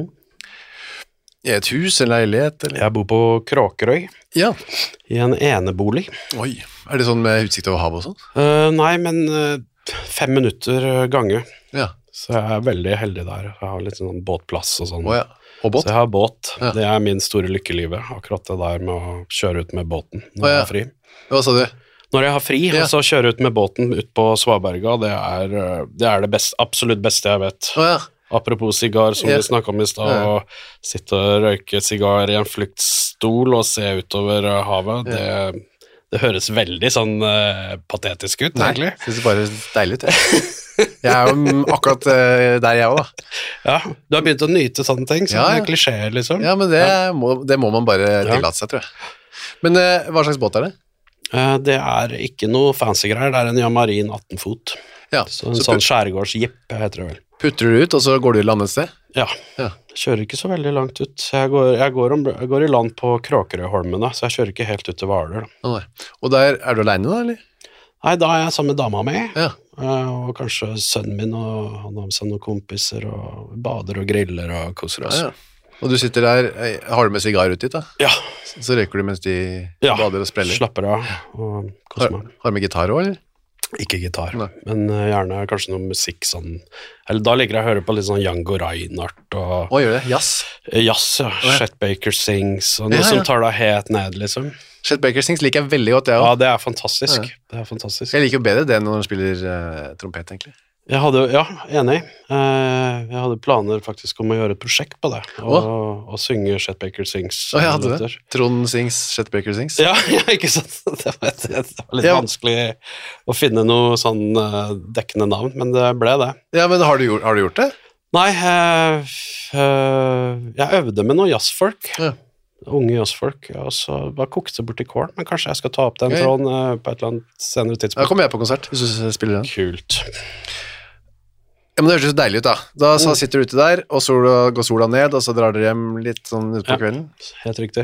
I et hus, en leilighet? Eller? Jeg bor på Kråkerøy. Ja. I en enebolig. Oi, er det sånn med utsikt over havet og sånn? Nei, men 5 minutter gange. Ja. Så jeg er veldig heldig der. Jeg har litt sånn båtplass og sånn. Ja. Og båt? Så jeg har båt. Ja. Det er min store lykke i livet, akkurat det der med å kjøre ut med båten når jeg har fri. Hva sa du? Når jeg har fri, og så kjøre ut med båten ut på Svaberga, det er det absolutt beste jeg vet. Apropos sigar, som vi snakket om i sted, å sitte og røyke sigar i en fluktstol og se utover havet, det høres veldig sånn patetisk ut, egentlig. Jeg synes det bare deilig ut, Jeg er jo akkurat der jeg også, da. Ja, du har begynt å nyte sånne ting, sånne klisjéer, liksom. Ja, men det må man bare tillate seg, tror jeg. Men hva slags båt er det? Det er ikke noe fancy greier, det er en Yamarin 18 fot. Ja, så en sånn skjærgårdsjeep heter det vel. Putter du ut, og så går du i land et sted? Ja. Kjører ikke så veldig langt ut. Jeg går i land på Kråkerøyholmene, så jeg kjører ikke helt ut til Hvaler. Og der er du alene da, eller? Nei, da er jeg sammen med dama mi, Ja. Og kanskje sønnen min, og han har med seg noen kompiser, og bader og griller og koser oss. Ja. Og du sitter der, har du med sigar ut dit da? Ja. Så røyker du mens de bader og spreller? Slapper av og koser meg. Har du med gitar også, eller? Ikke gitar, Nei. men gjerne kanskje noe musikk sånn, eller da liker jeg å høre på litt sånn Django Reinhardt og Gjør det? Jazz? Jazz, ja. Chet Baker Sings, og noe som tar deg helt ned, liksom. Chet Baker Sings liker jeg veldig godt, jeg også. Ja, det er fantastisk. Ja. Det er fantastisk. Jeg liker jo bedre det når han spiller trompet, egentlig. Enig. Jeg hadde planer faktisk om å gjøre et prosjekt på det, og synge Chet Baker Sings. Jeg hadde det. Trond Sings, Chet Baker Sings. Ja, ikke sant. Det var litt vanskelig å finne noe sånn dekkende navn, men det ble det. Ja, men har du gjort det? Nei, jeg øvde med noen jazzfolk. Ja. Unge jazzfolk, og så bare kokte bort i kålen, men kanskje jeg skal ta opp den tråden på et eller annet senere tidspunkt. Da kommer jeg på konsert, hvis du spiller den. Kult. Ja, men det høres så deilig ut da. Da sitter du ute der, og så går sola ned, og så drar dere hjem litt sånn ut på kvelden. Helt riktig.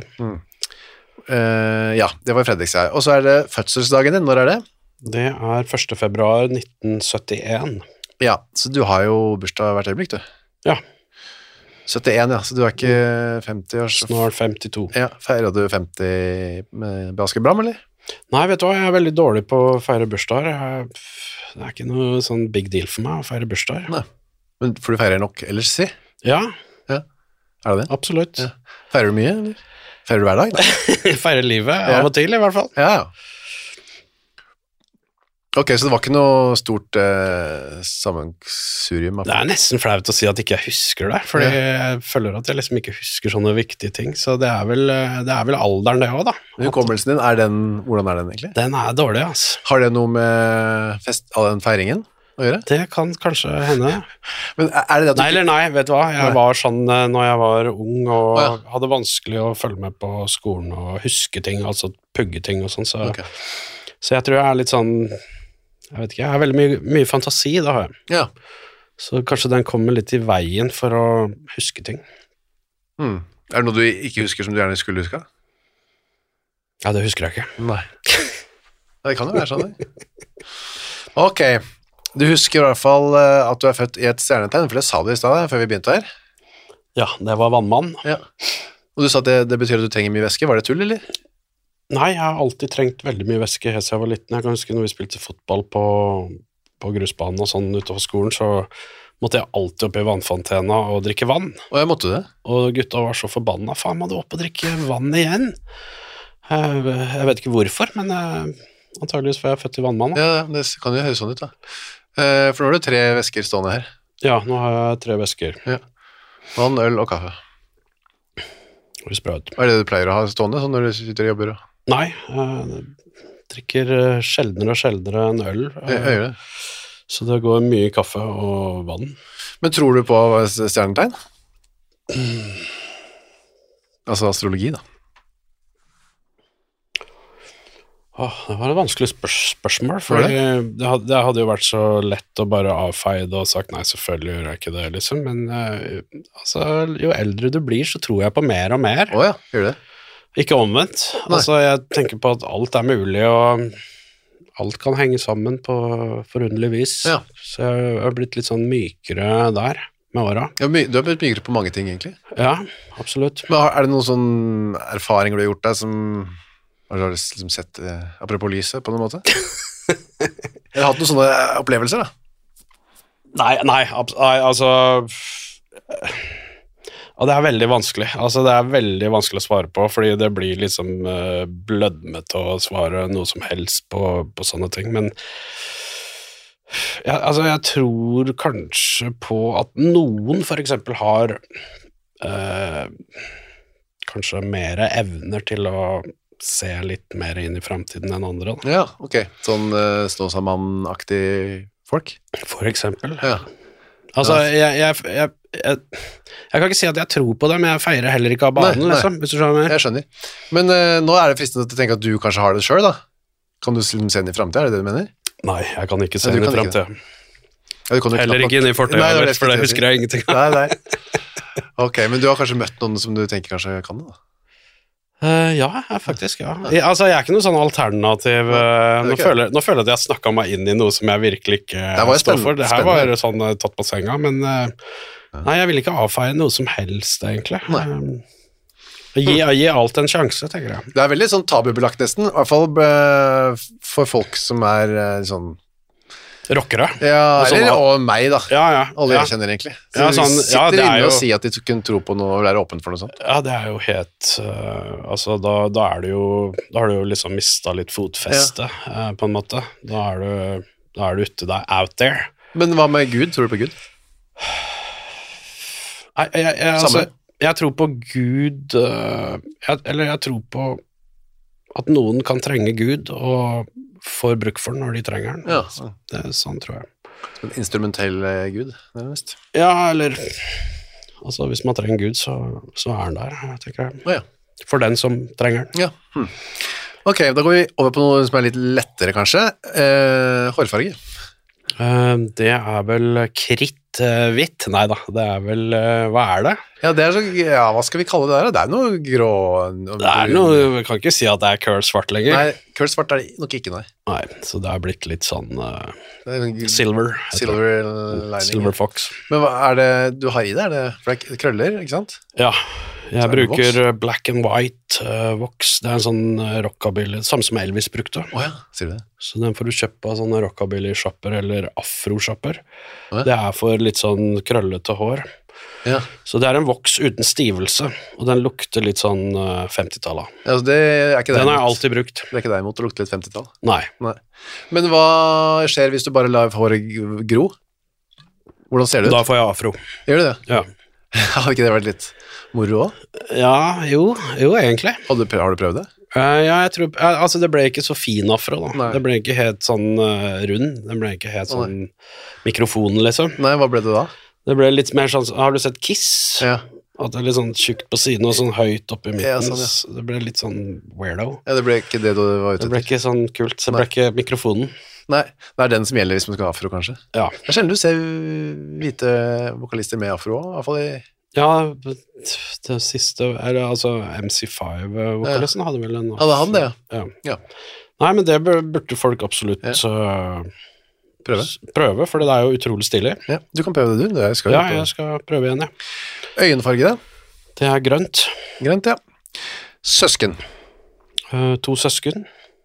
Ja, det var Fredrikstad. Og så er det fødselsdagen din, når er det? Det er 1. februar 1971. Ja, så du har jo bursdag hvert øyeblikk, du. Ja. 71, ja, så du er ikke 50 år. Snart 52. Ja, feirer du 50 med Basker Bram, eller? Nei, vet du hva, jeg er veldig dårlig på å feire bursdager. Det er ikke noe sånn big deal for meg å feire bursdager. Nei, men for du feirer nok ellers, si? Ja. Er det det? Absolutt. Ja. Feirer du mye, eller? Feirer du hver dag? Feirer livet, av og til i hvert fall. Ja. Ok, så det var ikke noe stort sammensurium? Det er nesten flaut å si at ikke jeg husker det, fordi jeg føler at jeg liksom ikke husker sånne viktige ting, så det er vel alderen det også da. Hukommelsen din, hvordan er den egentlig? Den er dårlig, altså. Har det noe med all den feiringen å gjøre? Det kan kanskje hende. Men er det det at du... Nei, vet du hva? Jeg var sånn når jeg var ung og hadde vanskelig å følge med på skolen og huske ting, altså pugge ting og sånn, så jeg tror jeg er litt sånn, jeg vet ikke, jeg har veldig mye fantasi, da har jeg. Ja. Så kanskje den kommer litt i veien for å huske ting. Er det noe du ikke husker som du gjerne skulle huske? Ja, det husker jeg ikke. Nei. Det kan jo være sånn, det. Ok, du husker i hvert fall at du er født i et stjernetegn, for det sa du i stedet før vi begynte her. Ja, det var vannmann. Ja. Og du sa at det betyr at du trenger mye væske. Var det tull, eller? Nei, jeg har alltid trengt veldig mye væske helt siden jeg var liten. Jeg kan huske når vi spilte fotball på grusbanen og sånn utenfor skolen, så måtte jeg alltid opp i vannfontena og drikke vann. Og jeg måtte det. Og gutta var så forbanna. Faen, må du opp og drikke vann igjen? Jeg vet ikke hvorfor, men antageligvis var jeg født i vannmann. Ja, det kan jo høres sånn ut da. For nå har du 3 væsker stående her. Ja, nå har jeg 3 væsker. Ja. Vann, øl og kaffe. Hva er det du pleier å ha stående sånn når du sitter og jobber? Nei, jeg drikker sjeldnere og sjeldnere enn øl. Jeg gjør det. Så det går mye kaffe og vann. Men tror du på stjernetegn? Altså astrologi, da. Det var et vanskelig spørsmål, for det hadde jo vært så lett å bare avfeie det og sagt nei, selvfølgelig gjør jeg ikke det, liksom. Men altså, jo eldre du blir, så tror jeg på mer og mer. Åja, gjør det? Ikke omvendt. Nei. Altså, jeg tenker på at alt er mulig, og alt kan henge sammen på forunderlig vis. Ja. Så jeg har blitt litt sånn mykere der med åra. Ja, du har blitt mykere på mange ting, egentlig. Ja, absolutt. Men er det noen sånn erfaringer du har gjort deg som... Har du liksom sett apropos lyset på noen måte? Eller hatt noen sånne opplevelser da? Nei, altså det er veldig vanskelig. Altså det er veldig vanskelig å svare på, fordi det blir liksom blødmete å svare noe som helst på sånne ting, men jeg tror kanskje på at noen for eksempel har kanskje mer evner til å se litt mer inn i fremtiden enn andre. Da. Ja, ok. Sånn Snåsamann-aktig folk? For eksempel. Ja. Altså, jeg kan ikke si at jeg tror på det, men jeg feirer heller ikke av banen, liksom, hvis du skjønner. Jeg skjønner. Men nå er det fristende til å tenke at du kanskje har det selv, da. Kan du se inn i fremtiden, er det det du mener? Nei, jeg kan ikke se inn i fremtiden. Ja, heller ikke inn i fortiden, for det husker jeg ingenting. Nei. Ok, men du har kanskje møtt noen som du tenker kanskje kan det da? Ja, faktisk, ja. Altså, jeg er ikke noe sånn alternativ nå føler jeg at jeg snakket meg inn i noe som jeg virkelig ikke står for. Det her var sånn tatt på senga, men nei, jeg vil ikke avfeie noe som helst, egentlig. Gi alt en sjanse, tenker jeg. Det er veldig sånn tabubelagt nesten, I hvert fall for folk som sånn rockere. Ja, og meg da. Ja. Alle jeg kjenner egentlig. Så ja, sånn, sitter inne og sier at de kunne tro på noe og være åpen for noe sånt. Ja, det er jo helt altså, da har du jo liksom mistet litt fotfeste, på en måte. Da er du ute der, out there. Men hva med Gud? Tror du på Gud? Nei, altså, jeg tror på Gud, eller jeg tror på at noen kan trenge Gud, og får bruk for den når de trenger den. Ja. Det er sånn, tror jeg. En instrumentell Gud, nærmest. Ja, eller altså, hvis man trenger Gud, så er den der, tenker jeg. Ja. For den som trenger den. Ja. Ok, da går vi over på noe som er litt lettere, kanskje. Hårfarge. Det er vel kritthvitt. Nei da, det er vel, hva er det? Ja, det er så, hva skal vi kalle det der? Det er noe grå. Det er noe, vi kan ikke si at det er curl svart lenger. Nei, curl svart er det nok ikke, nei. Nei, så det er blitt litt sånn silver lining. Silver fox. Men hva er det du har i det? For det er krøller, ikke sant? Ja, jeg bruker black and white vox. Det er en sånn rockabilly, samme som Elvis brukte. Åja, sier du det? Så den får du kjøpe av sånne rockabilly-shopper eller afro-shopper. Det er for litt sånn krøllete hår. Ja. Så det er en voks uten stivelse, og den lukter litt sånn 50-tallet. Ja, altså det er ikke den har jeg alltid brukt. Det er ikke deg imot å lukte litt 50-tall? Nei. Men hva skjer hvis du bare lar håret gro? Hvordan ser det ut? Da får jeg afro. Gjør du det? Ja. Har ikke det vært litt moro også? Ja, jo, egentlig. Har du prøvd det? Ja, jeg tror, altså det ble ikke så fin afro da. Nei. Det ble ikke helt sånn rund, det ble ikke helt sånn mikrofon liksom. Nei, hva ble det da? Det ble litt mer sånn, har du sett Kiss? Ja. At det er litt sånn tjukt på siden og sånn høyt oppe i midten, Ja, sånn, ja. Det ble litt sånn weirdo. Ja, det ble ikke det du var ute Det ble ikke sånn kult, så det ble ikke mikrofonen. Nei, det er den som gjelder hvis man skal ha afro kanskje. Ja. Det er sjelden du ser hvite vokalister med afro også, I hvert fall i... Ja, det siste, eller altså MC5-vokalisten hadde vel en... Ja, det er han det, ja. Nei, men det burde folk absolutt prøve, for det er jo utrolig stilig. Ja, du kan prøve det du. Jeg skal prøve igjen, ja. Øyenfarge da? Det er grønt. Grønt, ja. Søsken? 2 søsken.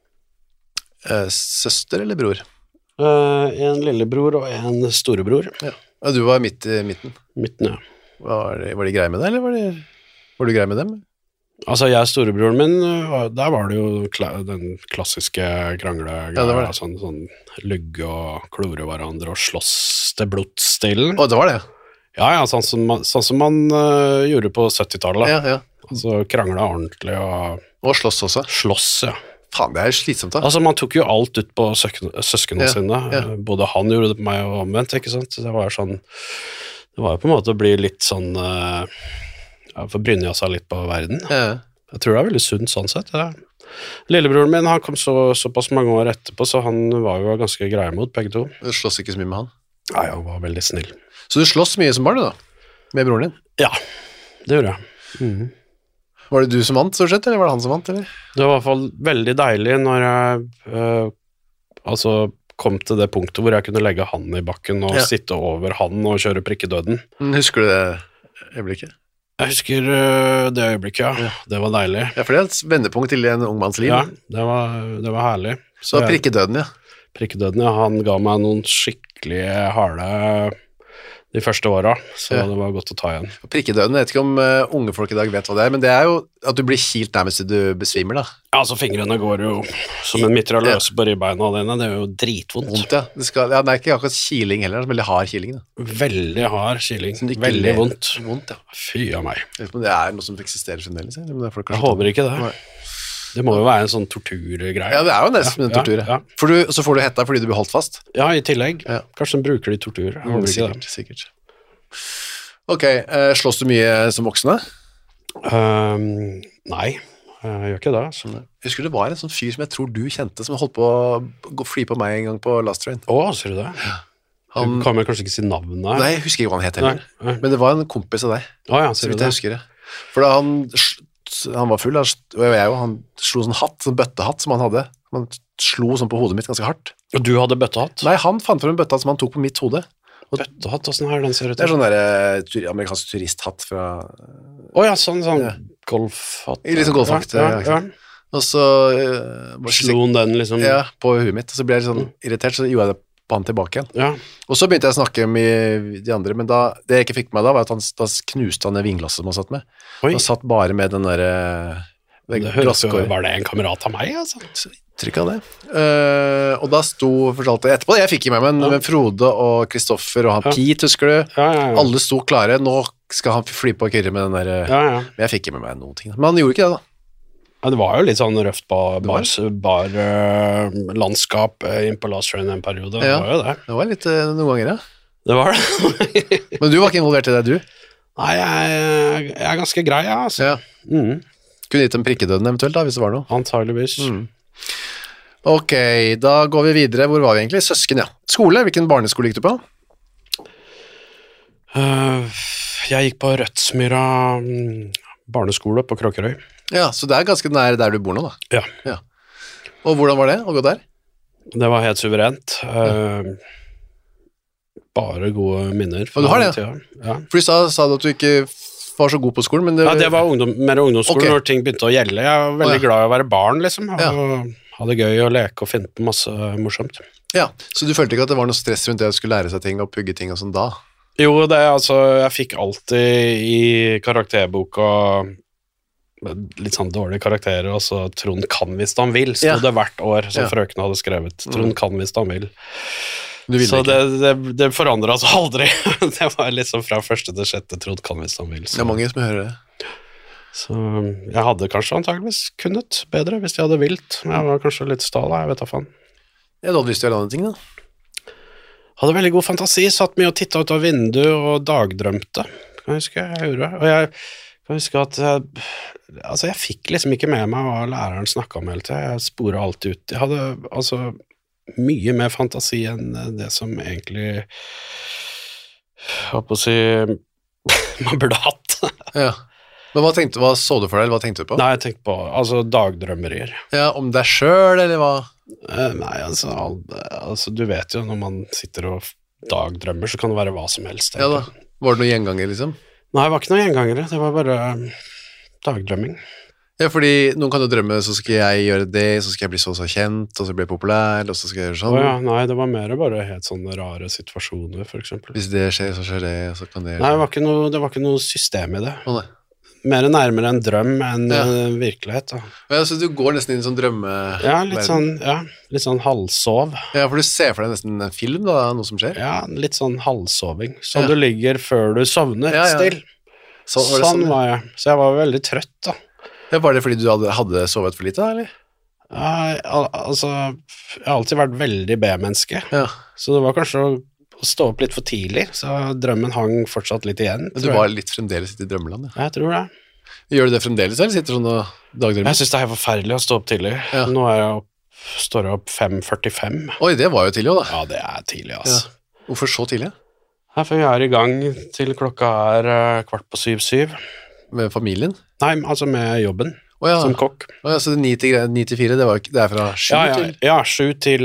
Søster eller bror? En lillebror og en storebror. Ja, og du var midt i midten? Midten, ja. Var de greie med deg, eller var du greie med dem? Altså, jeg og storebroren min, der var det jo den klassiske kranglegreia, ja, det var det. Sånn lugge og klore hverandre og slåss til blodsstilen. Å, det var det? Ja, sånn som man gjorde på 70-tallet. Ja. Altså, kranglet ordentlig og slåss også? Slåss, ja. Faen, det er slitsomt da. Altså, man tok jo alt ut på søskene sine. Ja. Både han gjorde det på meg og omvendt, ikke sant? Det var sånn, det var jo på en måte å bli litt sånn... for Brynja seg litt på verden. Ja. Jeg tror det er veldig sunt sånn sett. Ja. Lillebroren min, han kom såpass mange år etterpå, så han var jo ganske greie mot begge to. Du slåss ikke så mye med han? Nei, han var veldig snill. Så du slåss mye som barn da? Med broren din? Ja, det gjorde jeg. Var det du som vant, så sett, eller var det han som vant, eller? Det var I hvert fall veldig deilig når jeg kom til det punktet hvor jeg kunne legge han i bakken og sitte over han og kjøre prikkedøden. Husker du det øyeblikket? Jeg husker det øyeblikket, ja. Det var deilig. Ja, for det er et vendepunkt til en ung manns liv. Ja, det var herlig. Så prikkedøden, ja. Prikkedøden, ja. Han ga meg noen skikkelig harde de første årene, så det var godt å ta igjen. Prikkedøden, jeg vet ikke om unge folk I dag vet hva det men det jo at du blir kilt nærmest til du besvimer da. Ja, altså fingrene går jo som en mitrailløse på ribbeina dine, det jo dritvondt. Vondt, ja. Det er ikke akkurat kiling heller, det veldig hard kiling da. Veldig hard kiling, veldig vondt. Vondt, ja. Fy av meg. Det noe som eksisterer fremdeles, jeg håper ikke det. Nei. Det må jo være en sånn torturgreie. Ja, det jo nesten en tortur. Ja. Så får du hetta fordi du blir holdt fast? Ja, I tillegg. Ja. Kanskje de bruker det I tortur. Sikkert. Ok, slåss du mye som voksne? Nei, jeg gjør ikke det. Så. Jeg husker det var en sånn fyr som jeg tror du kjente, som holdt på å fly på meg en gang på Last Train. Ser du det? Du kan vel kanskje ikke si navnet her? Nei, jeg husker ikke hva han het heller. Nei. Men det var en kompis av deg, Ja, så vidt jeg husker det. For da han var full, og han slo sånn hatt, sånn bøttehatt som han hadde. Han slo sånn på hodet mitt ganske hardt. Og du hadde bøttehatt? Nei, han fant frem en bøttehatt som han tok på mitt hode. Bøttehatt, hvordan er den ser ut? Det er sånn der amerikansk turisthatt fra... Åja, sånn golfhatt. Litt sånn golfhatt, ja. Og så... Slo han den liksom... Ja, på huet mitt, og så ble jeg sånn irritert, så gjorde jeg det på han tilbake igjen. Ja. Og så begynte jeg å snakke med de andre, men det jeg ikke fikk med da, var at da knuste han det vinglasset som han satt med. Oi. Han satt bare med den der... Det høres jo, var det en kamerat av meg, altså? Trykk av det. Og da fortalte jeg etterpå, jeg fikk i meg, men Frode og Kristoffer og han Pete, husker du? Ja. Alle sto klare, nå skal han fly på kyrre med den der... Men jeg fikk i med meg noen ting. Men han gjorde ikke det da. Ja, det var jo litt sånn røft landskap inn på Last Train en periode. Ja, det var jo det. Det var litt noen ganger, ja. Det var det. Men du var ikke involvert i det, du? Nei, jeg er ganske grei, ja, altså. Ja. Kunne gitt en prikkedøden eventuelt da, hvis det var noe. Antageligvis. Ok, da går vi videre. Hvor var vi egentlig? Søsken, ja. Skole, hvilken barneskole gikk du på? Jeg gikk på Rødsmyra barneskole på Kråkerøy. Ja, så det er ganske nær der du bor nå da. Ja. Og hvordan var det å gå der? Det var helt suverent. Bare gode minner. Og du har det, ja? For du sa du at du ikke var så god på skolen, men det... Ja, det var mer ungdomsskolen når ting begynte å gjelde. Jeg var veldig glad i å være barn, liksom. Og hadde gøy å leke og finne på masse morsomt. Ja, så du følte ikke at det var noe stress rundt det å skulle lære seg ting og pugge ting og sånn da? Jo, jeg fikk alltid i karakterboka litt sånn dårlige karakterer, og så Trond kan hvis han vil, stod det hvert år som frøken hadde skrevet. Trond kan hvis han vil. Så det forandret altså aldri. Det var liksom fra første til sjette Trond kan hvis han vil. Så. Det er mange som hører det. Så jeg hadde kanskje antageligvis kunnet bedre hvis jeg hadde vilt. Jeg var kanskje litt stal, jeg vet da faen. Ja, du hadde lyst til å gjøre andre ting da? Hadde veldig god fantasi, satt mye og tittet ut av vinduet og dagdrømte. Kan jeg huske jeg gjorde. Og jeg kan huske at jeg fikk liksom ikke med meg hva læreren snakket om hele tiden. Jeg sporet alt ut. Jeg hadde mye mer fantasi enn det som egentlig håper å si man burde hatt. Ja. Men hva så du for deg, eller hva tenkte du på? Nei, jeg tenkte på dagdrømmerier. Ja, om deg selv, eller hva? Nei, altså du vet jo, når man sitter og dagdrømmer, så kan det være hva som helst. Ja da, var det noen gjenganger liksom? Nei, det var ikke noen gjengangere, det var bare dagdrømming. Ja, fordi noen kan jo drømme, så skal jeg gjøre det, så skal jeg bli så kjent, og så bli populær, og så skal jeg gjøre sånn. Nei, det var mer bare helt sånne rare situasjoner, for eksempel. Hvis det skjer, så skjer det, så kan det... Nei, det var ikke noe system i det. Nei. Mer nærmere en drøm enn virkelighet. Da. Ja, så du går nesten inn i en sånn drømme... Ja, litt sånn halvsov. Ja, for du ser for deg nesten en film da, noe som skjer? Ja, litt sånn halvsoving. Sånn du ligger før du sovner, still. Sånn var jeg. Så jeg var veldig trøtt da. Ja, var det fordi du hadde sovet for lite da, eller? Ja, altså, jeg har alltid vært veldig B-menneske. Ja. Så det var kanskje å stå opp litt for tidlig, så drømmen hang fortsatt litt igjen. Men du var litt fremdeles i drømmeland, ja? Jeg tror det. Gjør du det fremdeles, eller sitter du sånn og dagdrømmer? Jeg synes det er helt forferdelig å stå opp tidlig. Ja. Nå står jeg opp 5:45. Oi, det var jo tidlig også da. Ja, det er tidlig, altså. Ja. Hvorfor så tidlig? For vi er i gang til klokka er 6:45. Med familien? Nei, altså med jobben, som kokk. Så 9-4, det er fra 7 til? Ja, 7 til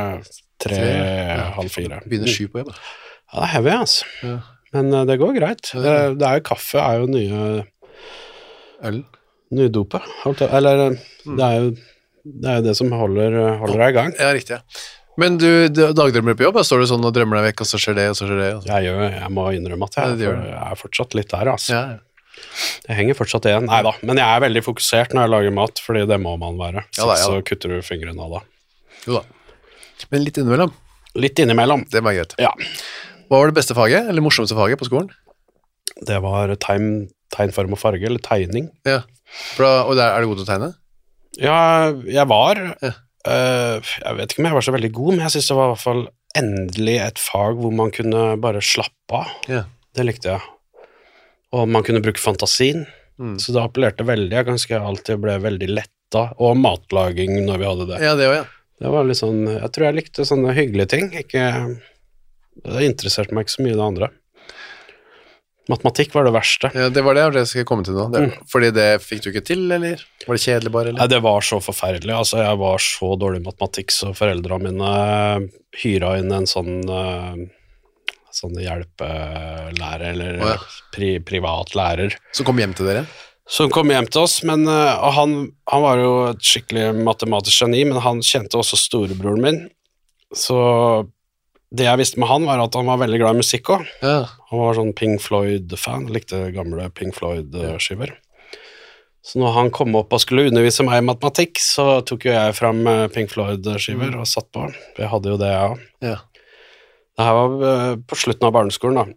3:30. Begynner 7 på jobb. Ja, det er heavy, altså. Ja. Men det går greit. Det er jo kaffe, er jo nye... Øl? Nye dopet. Eller, det er jo det som holder deg i gang. Ja, riktig, ja. Men du dagdrømmer på jobb, står du sånn og drømmer deg vekk, og så skjer det, og så skjer det? Og så. Jeg må innrømme at jeg er fortsatt litt der, altså. Ja. Det henger fortsatt igjen. Neida, men jeg er veldig fokusert når jeg lager mat, fordi det må man være. Så kutter du fingrene av da. Jo da. Men litt innimellom? Litt innimellom. Det var greit. Ja. Hva var det beste faget, eller morsomste faget på skolen? Det var tegnform og farge, eller tegning. Ja. Og er du god til å tegne? Ja, jeg var. Ja. Jeg vet ikke om jeg var så veldig god, men jeg synes det var i hvert fall endelig et fag hvor man kunne bare slappe av. Ja. Det likte jeg. Og man kunne bruke fantasien, så det appellerte veldig. Jeg ganske alltid ble veldig letta, og matlaging når vi hadde det. Ja, det var, ja. Det var litt sånn, jeg tror jeg likte sånne hyggelige ting, ikke Det interesserte meg ikke så mye det andre. Matematikk var det verste. Ja, det var det jeg skulle komme til nå. Fordi det fikk du ikke til, eller? Var det kjedelig bare, eller? Nei, det var så forferdelig. Altså, jeg var så dårlig i matematikk, så foreldrene mine hyret inn en sånn hjelpelærer, eller privat lærer. Som kom hjem til dere? Som kom hjem til oss, men han var jo et skikkelig matematisk geni, men han kjente også storebroren min, så det jeg visste med han var at han var veldig glad i musikk også. Ja. Han var sånn Pink Floyd-fan, likte gamle Pink Floyd-skiver. Så når han kom opp og skulle undervise meg i matematikk, så tok jo jeg frem Pink Floyd-skiver og satt på. Jeg hadde jo det, jeg også. Ja. Det her var på slutten av barneskolen da.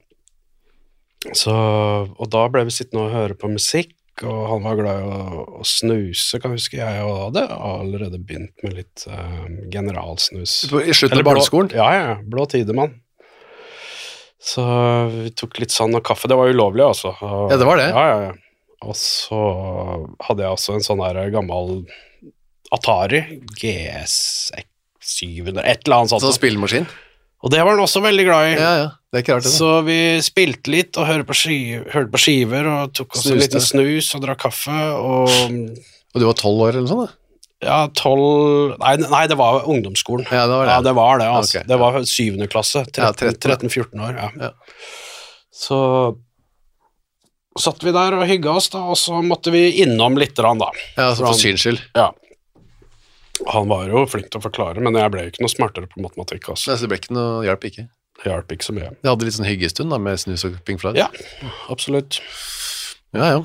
Og da ble vi sittende og høre på musikk, og han var glad i å snuse, kan jeg huske. Jeg hadde allerede begynt med litt generalsnus. I slutten av barneskolen? Ja, blå tidemann. Så vi tok litt sånn og kaffe, det var ulovlig altså. Ja, det var det? Ja. Og så hadde jeg også en sånn der gammel Atari GS 700, et eller annet sånt. Sånn spillemaskin? Og det var han også veldig glad i. Ja, det er ikke rart det. Så vi spilte litt og hørte på skiver og tok oss en liten snus og drakk kaffe. Og du var 12 år eller noe sånt da? Ja, 12... Nei, det var ungdomsskolen. Ja, det var det. Ja, det var det, altså. Okay, det var 7. klasse, 13-14 år, ja. Så satt vi der og hygget oss da, og så måtte vi innom litt da. Ja, så for syns skyld. Ja. Han var jo flink til å forklare, men jeg ble jo ikke noe smartere på matematikk også. Nei, så det ble ikke noe hjelp, ikke? Det hjalp ikke så mye. Det hadde litt sånn hyggestund da, med snus og Pink Floyd? Ja, absolutt. Ja.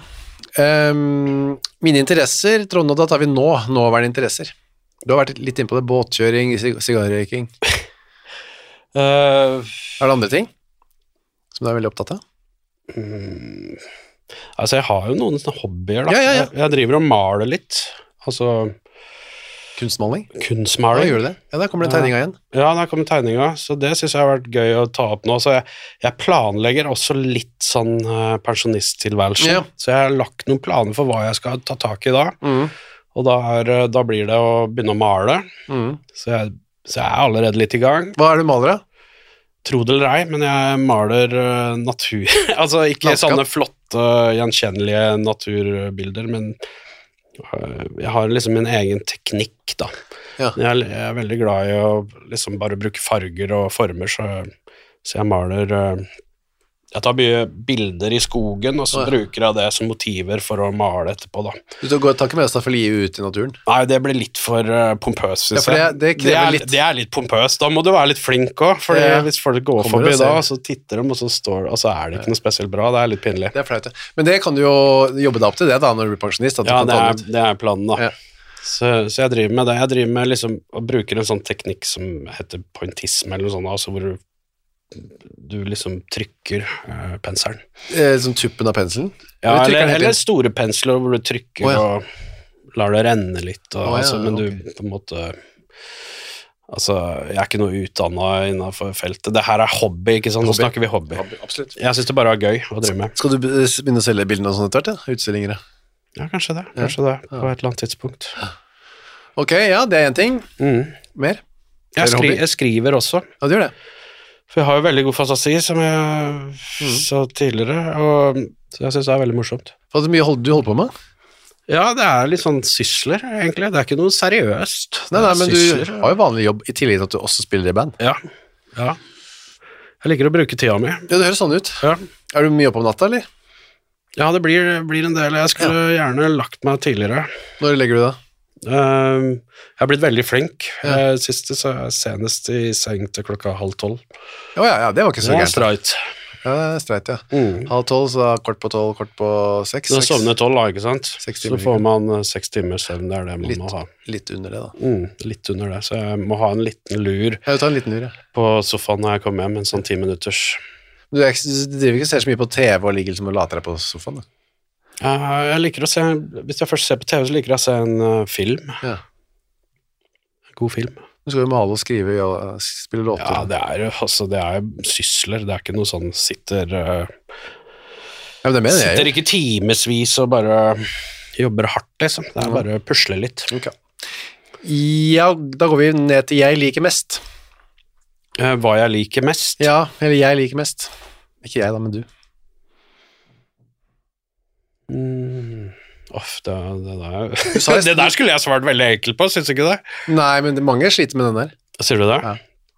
Mine interesser, Trond, og da tar vi nåværende interesser. Du har vært litt inne på det, båtkjøring, sigarrøyking. Er det andre ting som du er veldig opptatt av? Altså, jeg har jo noen sånne hobbyer da. Ja. Jeg driver og maler litt, altså... Kunstmaling? Kunstmaling. Ja, gjør du det? Ja, der kommer det tegninga igjen. Ja, der kommer tegninga, så det synes jeg har vært gøy å ta opp nå. Så jeg planlegger også litt sånn pensjonisttilværelse. Ja. Så jeg har lagt noen planer for hva jeg skal ta tak i da. Og da blir det å begynne å male. Så jeg er allerede litt i gang. Hva er det du maler da? Tro det eller ei, men jeg maler natur. Altså ikke landskap. Sånne flotte, gjenkjennelige naturbilder, men jeg har liksom min egen teknikk da. Ja. Jeg er veldig glad i å liksom bare bruke farger og former, så jeg maler jeg tar mye bilder i skogen, og så bruker jeg det som motiver for å male etterpå da. Du tar ikke med staffeli ut i naturen? Nei, det blir litt for pompøs, synes jeg. Det er litt pompøs, da må du være litt flink også, for hvis folk går forbi da, så titter de, og så er det ikke noe spesielt bra, det er litt pinlig. Det er flaut, men det kan du jo jobbe deg opp til det da, når du blir pensjonist. Ja, det er planen da. Ja. Så jeg driver med det. Jeg driver med liksom, å bruke en sånn teknikk som heter pointisme, eller noe sånt, altså hvor du liksom trykker penselen. Som tuppen av penselen? Ja, eller store pensler hvor du trykker og lar det renne litt, men du på en måte... Altså, jeg er ikke noe utdannet innenfor feltet. Det her er hobby, ikke sant? Nå snakker vi hobby. Absolutt. Jeg synes det bare er gøy å drive med. Skal du begynne å selge bildene og sånt etter hvert, utstillinger? Ja, kanskje det, på et eller annet tidspunkt. Ok, ja, det er en ting. Mer? Jeg skriver også. Ja, du gjør det. For jeg har jo veldig god fantasi, som jeg sa tidligere, og så jeg synes det er veldig morsomt. Hva er det mye du holder på med? Ja, det er litt sånn sysler, egentlig. Det er ikke noe seriøst. Nei, men sysler, du har jo vanlig jobb i tillegg til at du også spiller i band. Ja. Jeg liker å bruke tida mi. Ja, det høres sånn ut. Ja. Er du mye oppe om natta, eller? Ja, det blir en del. Jeg skulle gjerne lagt meg tidligere. Når legger du da? Jeg har blitt veldig flink. Siste så er jeg senest i seng til 11:30. Ja, det var ikke så gærent. Streit. Ja, det er streit, ja. 11:30, så da kvart på 12, kvart på 6. Da sovner 12 da, ikke sant? Så får man 6 timer søvn, det er det man må ha. Litt under det da. Litt under det, så jeg må ha en liten lur. Ja, du tar en liten lur, ja. På sofaen når jeg kommer hjem, en sånn 10 minutters. Du driver ikke ser så mye på TV og ligger liksom og later deg på sofaen da? Jeg liker å se, hvis jeg først ser på TV, så liker jeg å se en film. Ja. En god film. Du skal jo male og skrive og spille låter. Ja, det er sysler, det er ikke noe sånn sitter ikke timesvis og bare jobber hardt, liksom. Det er bare pusle litt. Okay. Ja, da går vi ned til jeg liker mest. Hva jeg liker mest? Ja, eller jeg liker mest. Ikke jeg da, men du. Det der skulle jeg svart veldig enkelt på, synes du ikke det? Nei, men mange sliter med den der. Sier du det? Ja.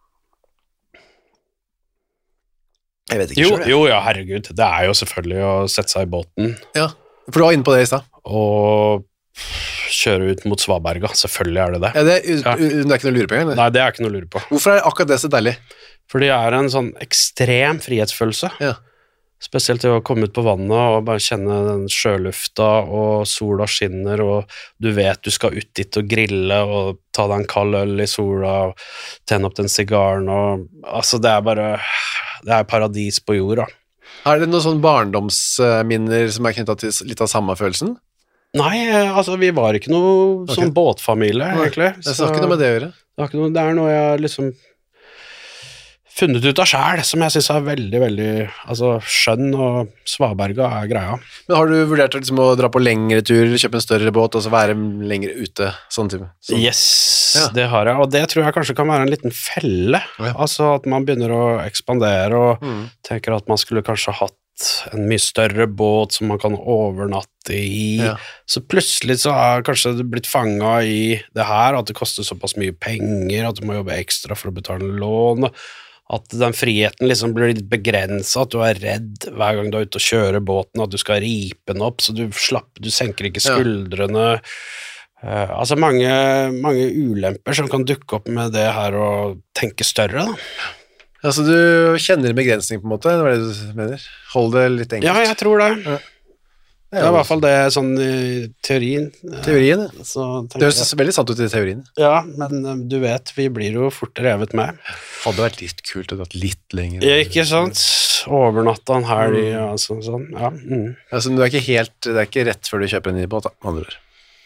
Jeg vet ikke selv. Jo, ja, herregud. Det er jo selvfølgelig å sette seg i båten. Ja, for du var inne på det i sted. Og kjøre ut mot Svaberga, selvfølgelig er det det. Ja, det er ikke noe å lure på engang. Nei, det er ikke noe å lure på. Hvorfor er akkurat det så deilig? Fordi det er en sånn ekstrem frihetsfølelse. Ja. Spesielt til å komme ut på vannet og bare kjenne den sjølufta, og sola skinner, og du vet du skal ut dit og grille, og ta deg en kald øl i sola, og tenne opp den sigaren, og altså det er paradis på jorda. Er det noen sånne barndomsminner som er knyttet til litt av samme følelsen? Nei, altså vi var ikke noe sånn båtfamilie, egentlig. Det har ikke noe med det å gjøre. Det er noe jeg liksom funnet ut av selv, som jeg synes er veldig, veldig skjønn, og Svaberga er greia. Men har du vurdert liksom å dra på lengre tur, kjøpe en større båt, og så være lenger ute, sånn type? Yes, ja. Det har jeg, og det tror jeg kanskje kan være en liten felle, altså at man begynner å ekspandere, og tenker at man skulle kanskje hatt en mye større båt som man kan overnatte i, så plutselig så har kanskje det blitt fanget i det her, at det koster såpass mye penger, at du må jobbe ekstra for å betale lån, at den friheten liksom blir litt begrenset, at du er redd hver gang du er ute og kjører båten, at du skal ripe den opp, så du senker ikke skuldrene. Altså mange ulemper som kan dukke opp med det her å tenke større, da. Altså du kjenner begrensning på en måte, det var det du mener? Hold det litt enkelt. Ja, jeg tror det. Ja. Det er i hvert fall det sånn i teorien. Teorien, ja. Det høres veldig sant ut i teorien. Ja, men du vet, vi blir jo fort revet med. Hadde vært litt kult å gått litt lenger. Ja, ikke sant? Overnatta en helg, sånn, ja. Altså, det er ikke rett før du kjøper en ny båt, da, andre ord.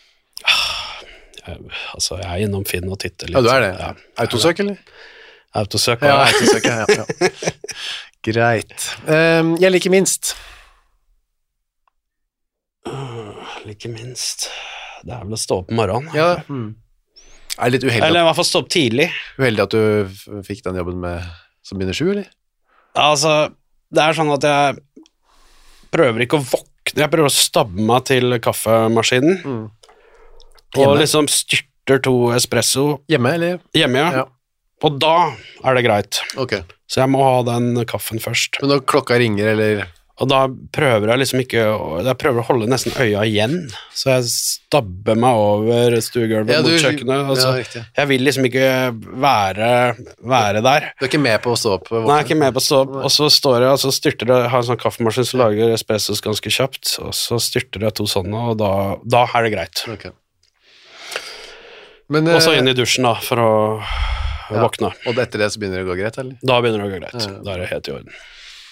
Altså, jeg er innom Finn og titter litt. Ja, du er det? Ja. Autosøk, eller? Autosøk, ja. Autosøk, ja. Greit. Jeg liker minst. Like minst. Det er vel å stå opp om morgenen. Ja. Er det litt uheldig? Eller i hvert fall stå opp tidlig. Uheldig at du fikk den jobben som begynner 7, eller? Altså, det er sånn at jeg prøver ikke å våkne, jeg prøver å stabbe meg til kaffemaskinen, og liksom styrter 2 espresso. Hjemme, eller? Hjemme, ja. Og da er det greit. Ok. Så jeg må ha den kaffen først. Men når klokka ringer, eller... Og da prøver jeg liksom ikke, jeg prøver å holde nesten øya igjen, så jeg stabber meg over stuegulvet mot kjøkkenet, og så, jeg vil liksom ikke være der. Du er ikke med på å stå opp? Nei, jeg er ikke med på å stå opp, og så står jeg, og så styrter jeg, har en sånn kaffemaskin som lager espressos ganske kjapt, og så styrter jeg 2 sånne, og da er det greit. Okay. Men, og så inn i dusjen da, for å våkne. Og etter det så begynner det å gå greit, eller? Da begynner det å gå greit, da er det helt i orden.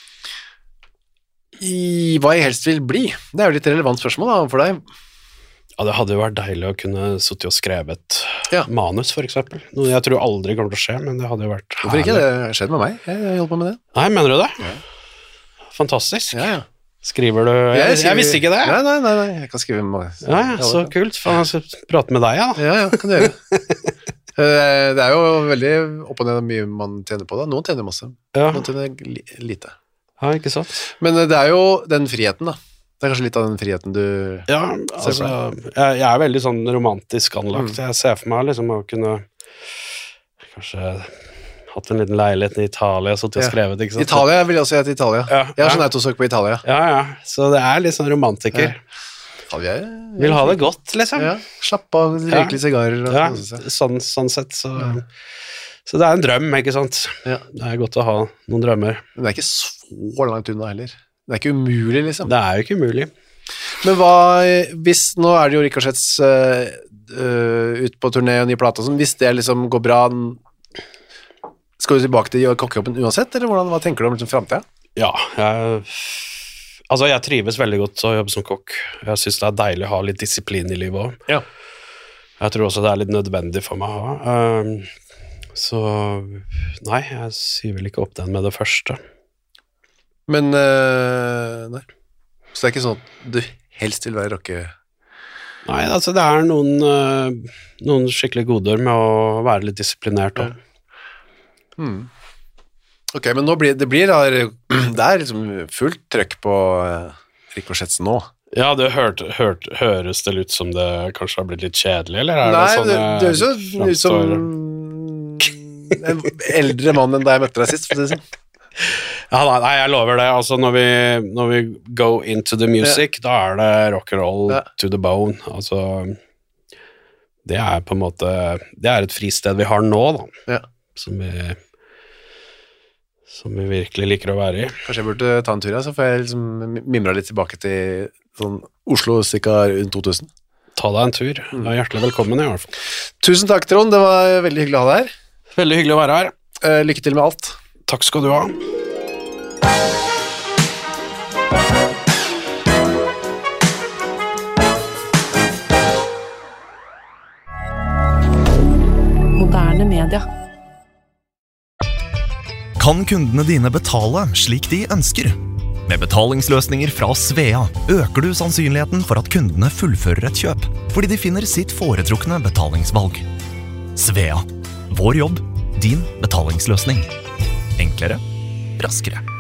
Hva jeg helst vil bli? Det er jo litt relevant spørsmål da, for deg. Ja, det hadde jo vært deilig å kunne suttet og skrevet manus, for eksempel. Noe jeg tror aldri kommer til å skje, men det hadde jo vært herlig. Hvorfor ikke? Det har skjedd med meg. Jeg holder på med det. Nei, mener du det? Ja. Fantastisk. Ja. Skriver du? Jeg visste ikke det. Nei, jeg kan skrive med meg. Ja, så kult. Faen, jeg skal prate med deg, ja. Ja, kan du gjøre. Det er jo veldig opp og ned mye man tjener på det. Noen tjener masse, noen tjener lite. Ja, ikke sant. Men det er jo den friheten da. Det er kanskje litt av den friheten du ser for deg. Jeg er veldig sånn romantisk anlagt. Jeg ser for meg liksom å kunne kanskje hatt en liten leilighet i Italia, så til å skrevet, ikke sant? Italia vil jeg også si til Italia. Jeg har sånn autosøk på Italia. Ja. Så det er litt sånn romantiker. Vil ha det godt, liksom. Ja. Slapp av, røyke litt sigarer. Sånn sett, så det er en drøm, ikke sant? Ja. Det er godt å ha noen drømmer. Men det er ikke så langt unna heller. Det er ikke umulig, liksom. Det er jo ikke umulig. Men hvis, nå er det jo Ricochetts ut på turné og ny plate og sånn, hvis det liksom går bra, skal du tilbake til kokkejobben uansett, eller hva tenker du om liksom, fremtiden? Ja, jeg trives veldig godt å jobbe som kokk. Jeg synes det er deilig å ha litt disiplin i livet også. Ja. Jeg tror også det er litt nødvendig for meg å ha. Så nei, jeg sier vel ikke opp den med det første. Men nei. Så det er ikke sånn at du helst vil være rocke? Nei, altså det er noen skikkelig goder med å være litt disiplinert også. Ok, men nå det er liksom fullt trøkk på Ricochetsen nå. Ja, det høres det ut som det kanskje har blitt litt kjedelig, eller Nei, det høres jo ut som en eldre mann enn da jeg møtte deg sist, for det sånn. Ja, nei, jeg lover det. Altså, når vi go into the music, da er det rock and roll to the bone. Altså, det er på en måte, det er et fristed vi har nå, da. Som vi virkelig liker å være i. Kanskje jeg burde ta en tur, så får jeg liksom mimre litt tilbake til sånn Oslo cirka rundt 2000. Ta deg en tur. Du er hjertelig velkommen i hvert fall. Tusen takk, Trond. Det var veldig hyggelig å ha deg her. Veldig hyggelig å være her. Lykke til med alt. Takk skal du ha. Moderne media. Kan kundene dine betale slik de ønsker? Med betalingsløsninger fra Svea øker du sannsynligheten for at kundene fullfører et kjøp, fordi de finner sitt foretrukne betalingsvalg. Svea. Vår jobb, din betalingsløsning. Enklere, raskere.